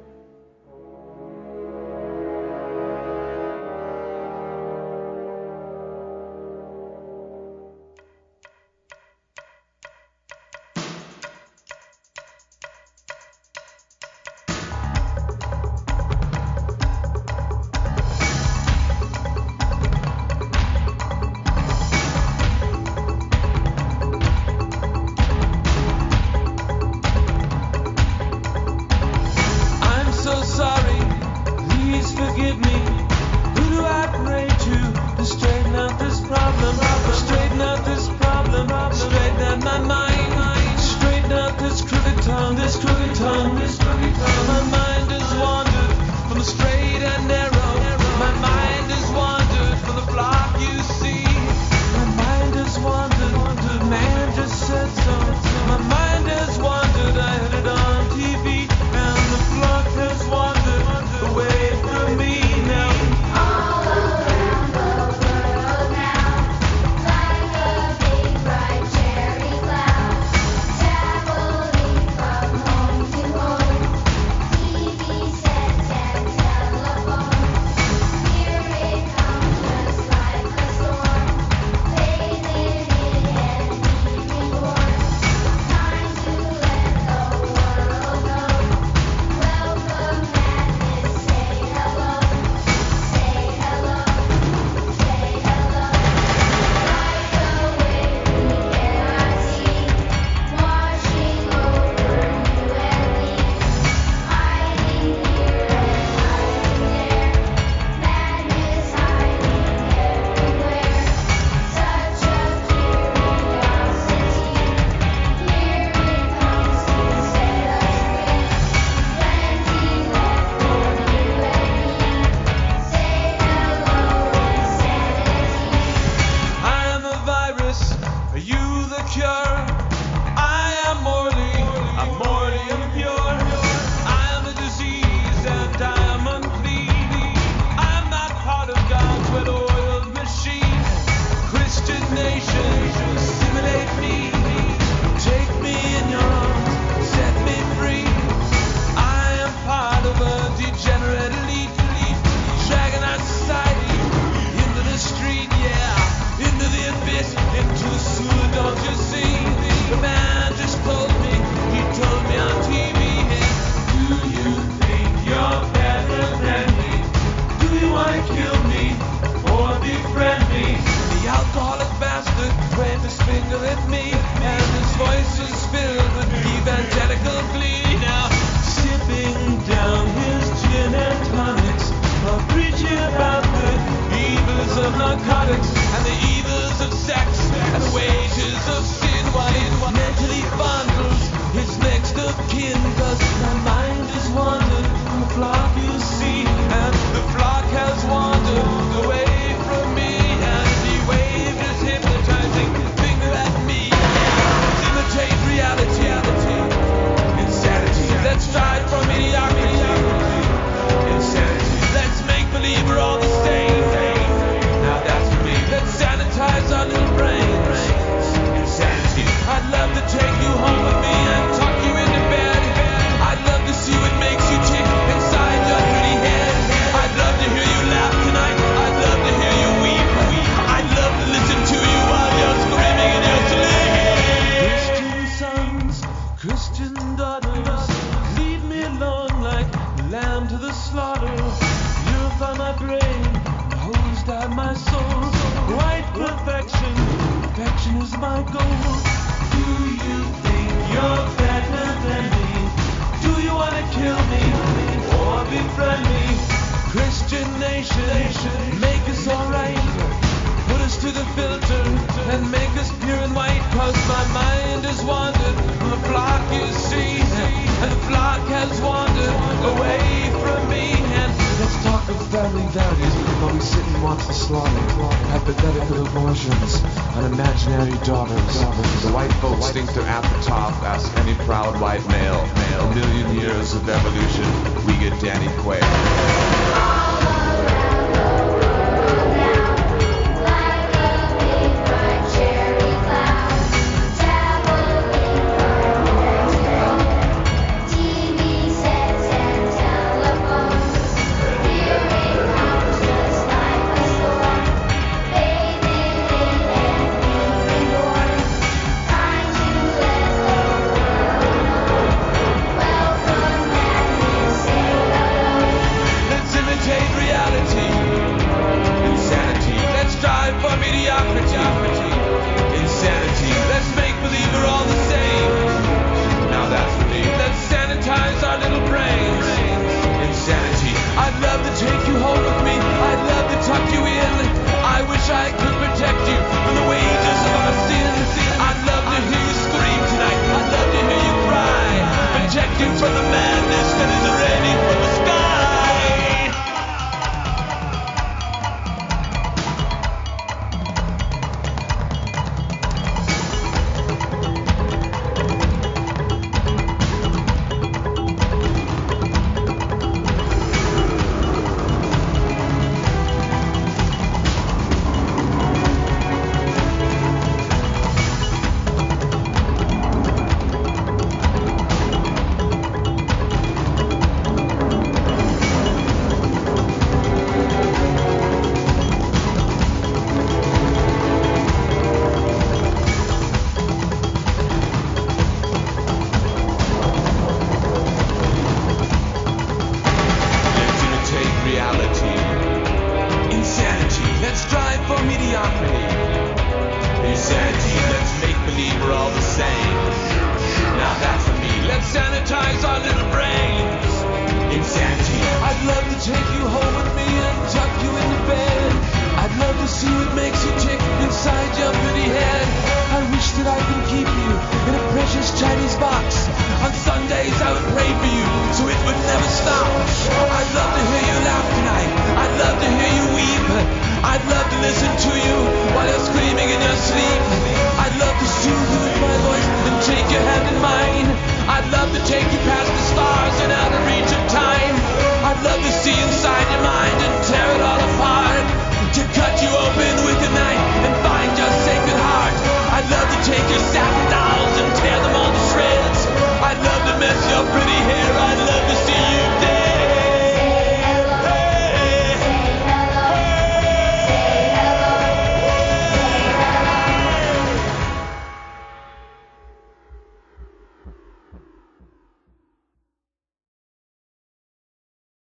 Hypothetical abortions and imaginary daughters. The white folks think they're at the top. Ask any proud white male. A million years of evolution, we get Danny Quayle.